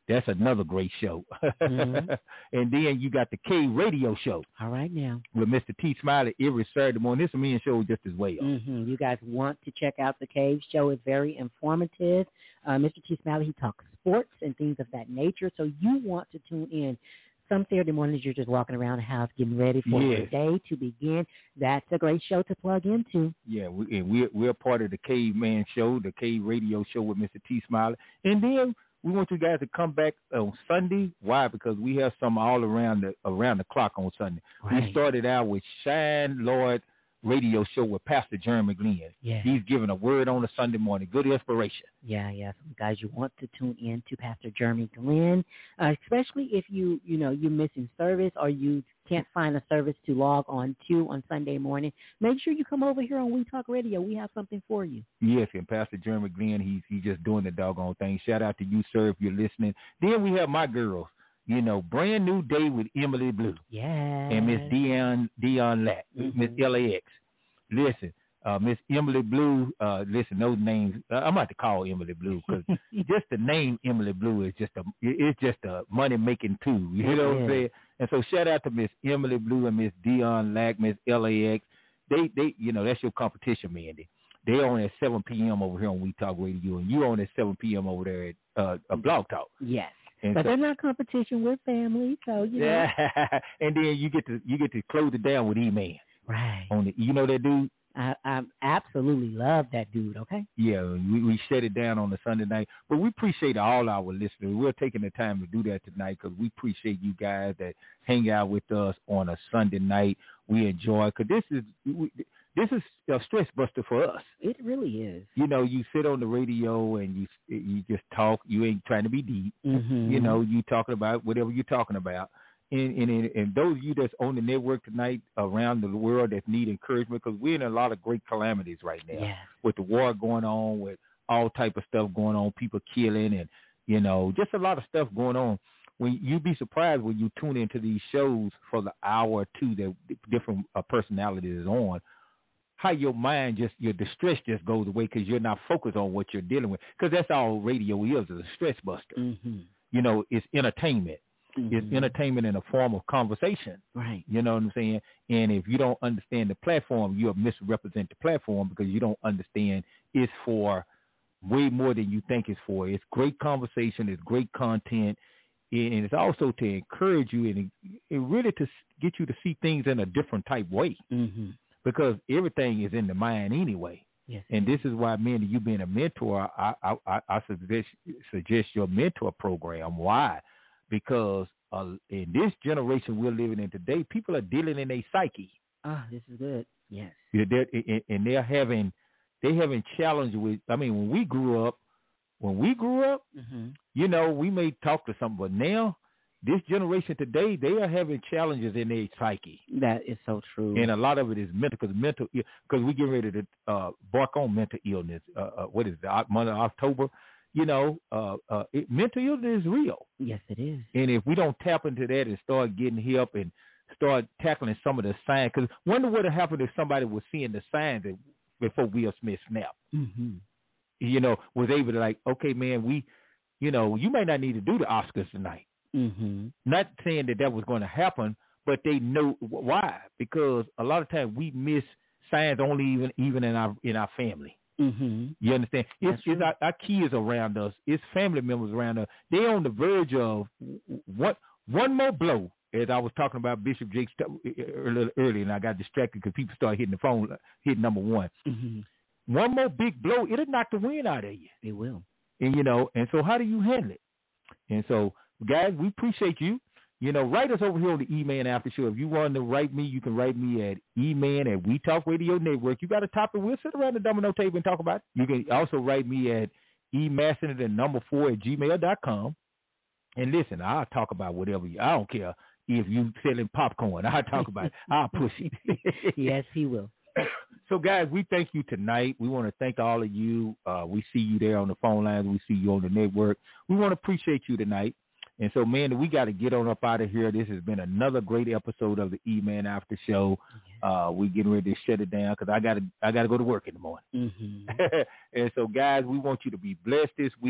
That's another great show. Mm-hmm. And then you got the K Radio Show. All right now. With Mister T. Smiley every Saturday morning. This is me and show just as well. Mm-hmm. You guys want to check out the Cave Show. It's very informative. Uh, Mister T. Smiley, he talks sports and things of that nature. So you want to tune in. Some Saturday mornings you're just walking around the house getting ready for yes. the day to begin. That's a great show to plug into. Yeah, we, and we're, we're part of the Caveman Show, the Cave Radio Show with Mister T. Smiley. And then we want you guys to come back on Sunday. Why? Because we have some all around the around the clock on Sunday. Right. We started out with Shine Lord Radio Show with Pastor Jeremy Glenn. Yeah. He's giving a word on a Sunday morning. Good inspiration. Yeah, yeah. So guys, you want to tune in to Pastor Jeremy Glenn, uh, especially if you, you know, you're missing service or you can't find a service to log on to on Sunday morning. Make sure you come over here on We Talk Radio. We have something for you. Yes, and Pastor Jeremy Glenn, he's, he's just doing the doggone thing. Shout out to you, sir, if you're listening. Then we have my girls. You know, Brand New Day with Emily Blue. Yeah. And Miss Dion, Dion Lack, mm-hmm. Miss L A X. Listen, uh, Miss Emily Blue, uh, listen, those names, uh, I'm about to call Emily Blue because just the name Emily Blue is just a, it's just a money-making tool. You know what I'm saying? And so shout out to Miss Emily Blue and Miss Dion Lack, Miss L A X. They, they, you know, that's your competition, Mandy. They on at seven p.m. over here on We Talk Radio, and you on at seven p.m. over there at uh, a Blog Talk. Yes. And but so, they're not competition with family, so you know. Yeah. And then you get to you get to close it down with E-Man. Right. On the, you know that dude? I, I absolutely love that dude, okay? Yeah, we, we shut it down on the Sunday night. But we appreciate all our listeners. We're taking the time to do that tonight because we appreciate you guys that hang out with us on a Sunday night. We enjoy because this is we, this is a stress buster for us. It really is. You know, you sit on the radio and you you just talk. You ain't trying to be deep. Mm-hmm. You know, you talking about whatever you're talking about. And, and, and those of you that's on the network tonight around the world that need encouragement, because we're in a lot of great calamities right now. Yeah. With the war going on, with all type of stuff going on, people killing, and, you know, just a lot of stuff going on. When you'd be surprised when you tune into these shows for the hour or two that different uh, personalities is on, how your mind just, your distress just goes away because you're not focused on what you're dealing with. Because that's all radio is, is a stress buster. Mm-hmm. You know, it's entertainment. Mm-hmm. It's entertainment in a form of conversation. Right. You know what I'm saying? And if you don't understand the platform, you'll misrepresent the platform because you don't understand it's for way more than you think it's for. It's great conversation. It's great content. And it's also to encourage you and it really to get you to see things in a different type way. Mm-hmm. Because everything is in the mind anyway. Yes. And this is why, Mandy, you being a mentor, I, I, I, I suggest, suggest your mentor program. Why? Because uh, in this generation we're living in today, people are dealing in their psyche. Ah, this is good. Yes. Yeah, they're, and they're having they having challenges with. I mean, when we grew up, when we grew up, mm-hmm. you know, we may talk to some, but now this generation today, they are having challenges in their psyche. That is so true. And a lot of it is mental, because mental, because we get ready to uh, bark on mental illness. Uh, uh, what is it? Month of October. You know, uh, uh, it, mental illness is real. Yes, it is. And if we don't tap into that and start getting help and start tackling some of the signs, because wonder what would happen if somebody was seeing the signs before Will Smith snapped. Mm-hmm. You know, was able to like, okay, man, we, you know, you may not need to do the Oscars tonight. Mm-hmm. Not saying that that was going to happen, but they know why. Because a lot of times we miss signs only even even in our in our family. Mm-hmm. You understand? It's, it's our, our kids around us. It's family members around us. They're on the verge of what one more blow. As I was talking about Bishop Jakes earlier, and I got distracted because people started hitting the phone, hitting number one. Mm-hmm. One more big blow, it'll knock the wind out of you. It will. And, you know, and so how do you handle it? And so, guys, we appreciate you. You know, write us over here on the E-Man After Show. If you want to write me, you can write me at E-Man at We Talk Radio Network. You got a topic, we'll sit around the domino table and talk about it. You can also write me at emasson the number four at gmail dot com. And listen, I'll talk about whatever you, I don't care if you selling popcorn. I'll talk about it. I'll push it. Yes, he will. So, guys, we thank you tonight. We want to thank all of you. Uh, we see you there on the phone lines. We see you on the network. We want to appreciate you tonight. And so, man, we got to get on up out of here. This has been another great episode of the E-Man After Show. Uh, we getting ready to shut it down because I got to I got to go to work in the morning. Mm-hmm. And so, guys, we want you to be blessed this week.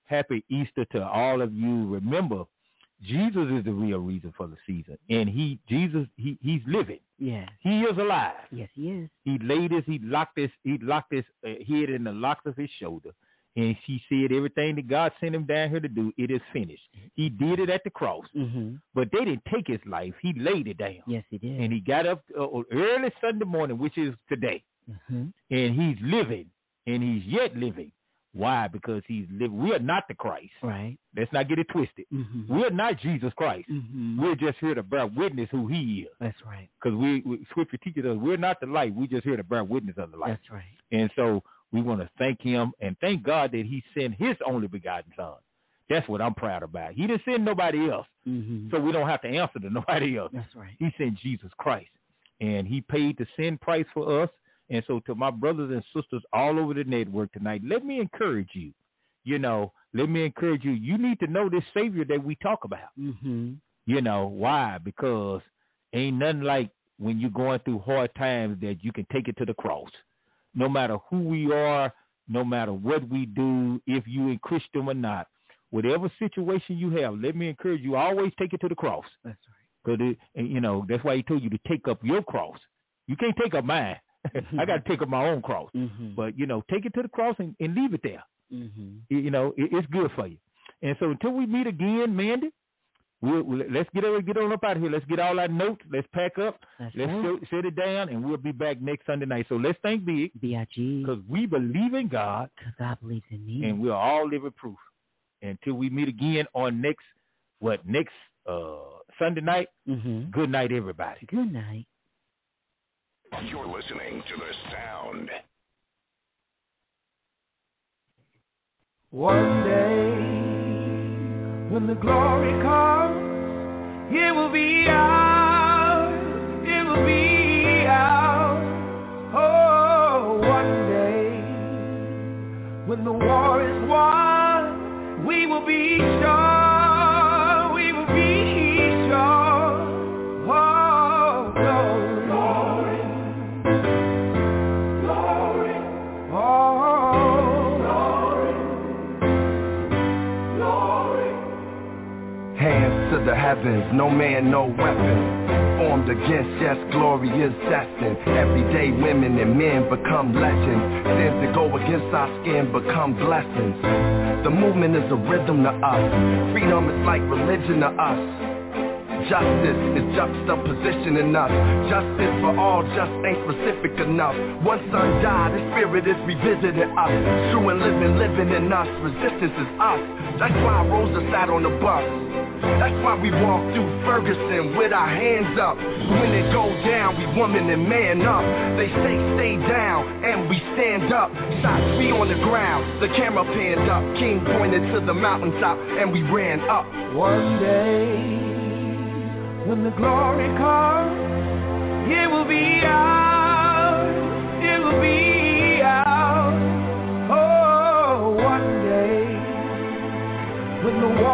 happy Easter to all of you. Remember, Jesus is the real reason for the season, and he, Jesus, he, he's living. Yeah, he is alive. Yes, he is. He laid his, he locked his, he locked his uh, head in the locks of his shoulder, and he said everything that God sent him down here to do, it is finished. He did it at the cross, mm-hmm. but they didn't take his life. He laid it down. Yes, he did. And he got up uh, early Sunday morning, which is today, mm-hmm. and he's living, and he's yet living. Why? Because he's living. We are not the Christ. Right. Let's not get it twisted. Mm-hmm. We're not Jesus Christ. Mm-hmm. We're just here to bear witness who he is. That's right. Because we, we Scripture teaches us we're not the light. We're just here to bear witness of the light. That's right. And so we want to thank him and thank God that he sent his only begotten son. That's what I'm proud about. He didn't send nobody else, mm-hmm. so we don't have to answer to nobody else. That's right. He sent Jesus Christ, and he paid the sin price for us. And so to my brothers and sisters all over the network tonight, let me encourage you. You know, let me encourage you. You need to know this Savior that we talk about. Mm-hmm. You know, why? Because ain't nothing like when you're going through hard times that you can take it to the cross. No matter who we are, no matter what we do, if you in Christian or not, whatever situation you have, let me encourage you, always take it to the cross. That's right. Because, you know, that's why he told you to take up your cross. You can't take up mine. Mm-hmm. I got to take up my own cross. Mm-hmm. But, you know, take it to the cross and, and leave it there. Mm-hmm. You know, it, it's good for you. And so until we meet again, Mandy, we'll, we'll, let's get on, get on up out of here. Let's get all our notes. Let's pack up. That's let's right. sit, sit it down, and we'll be back next Sunday night. So let's thank Big. B I G Because we believe in God. Because God believes in me. And we're all living proof. Until we meet again on next, what, next uh, Sunday night, mm-hmm. good night, everybody. Good night. You're listening to The Sound. One day, when the glory comes, it will be ours, it will be ours. Oh, one day, when the war is won, we will be sure, we will be sure. Oh, glory, glory, glory, oh. Hands to the heavens, no man, no weapon formed against, yes, glory is destined. Everyday women and men become legends. Sins that go against our skin become blessings. The movement is a rhythm to us. Freedom is like religion to us. Justice is juxtapositioning us. Justice for all just ain't specific enough. One son died, his spirit is revisiting us. True and living, living in us. Resistance is us. That's why Rosa sat on the bus. That's why we walk through Ferguson with our hands up. When it goes down, we woman and man up. They say stay down, and we stand up. Shots we on the ground, the camera panned up. King pointed to the mountaintop, and we ran up. One day, when the glory comes, it will be ours, it will be ours. Oh, one day, when the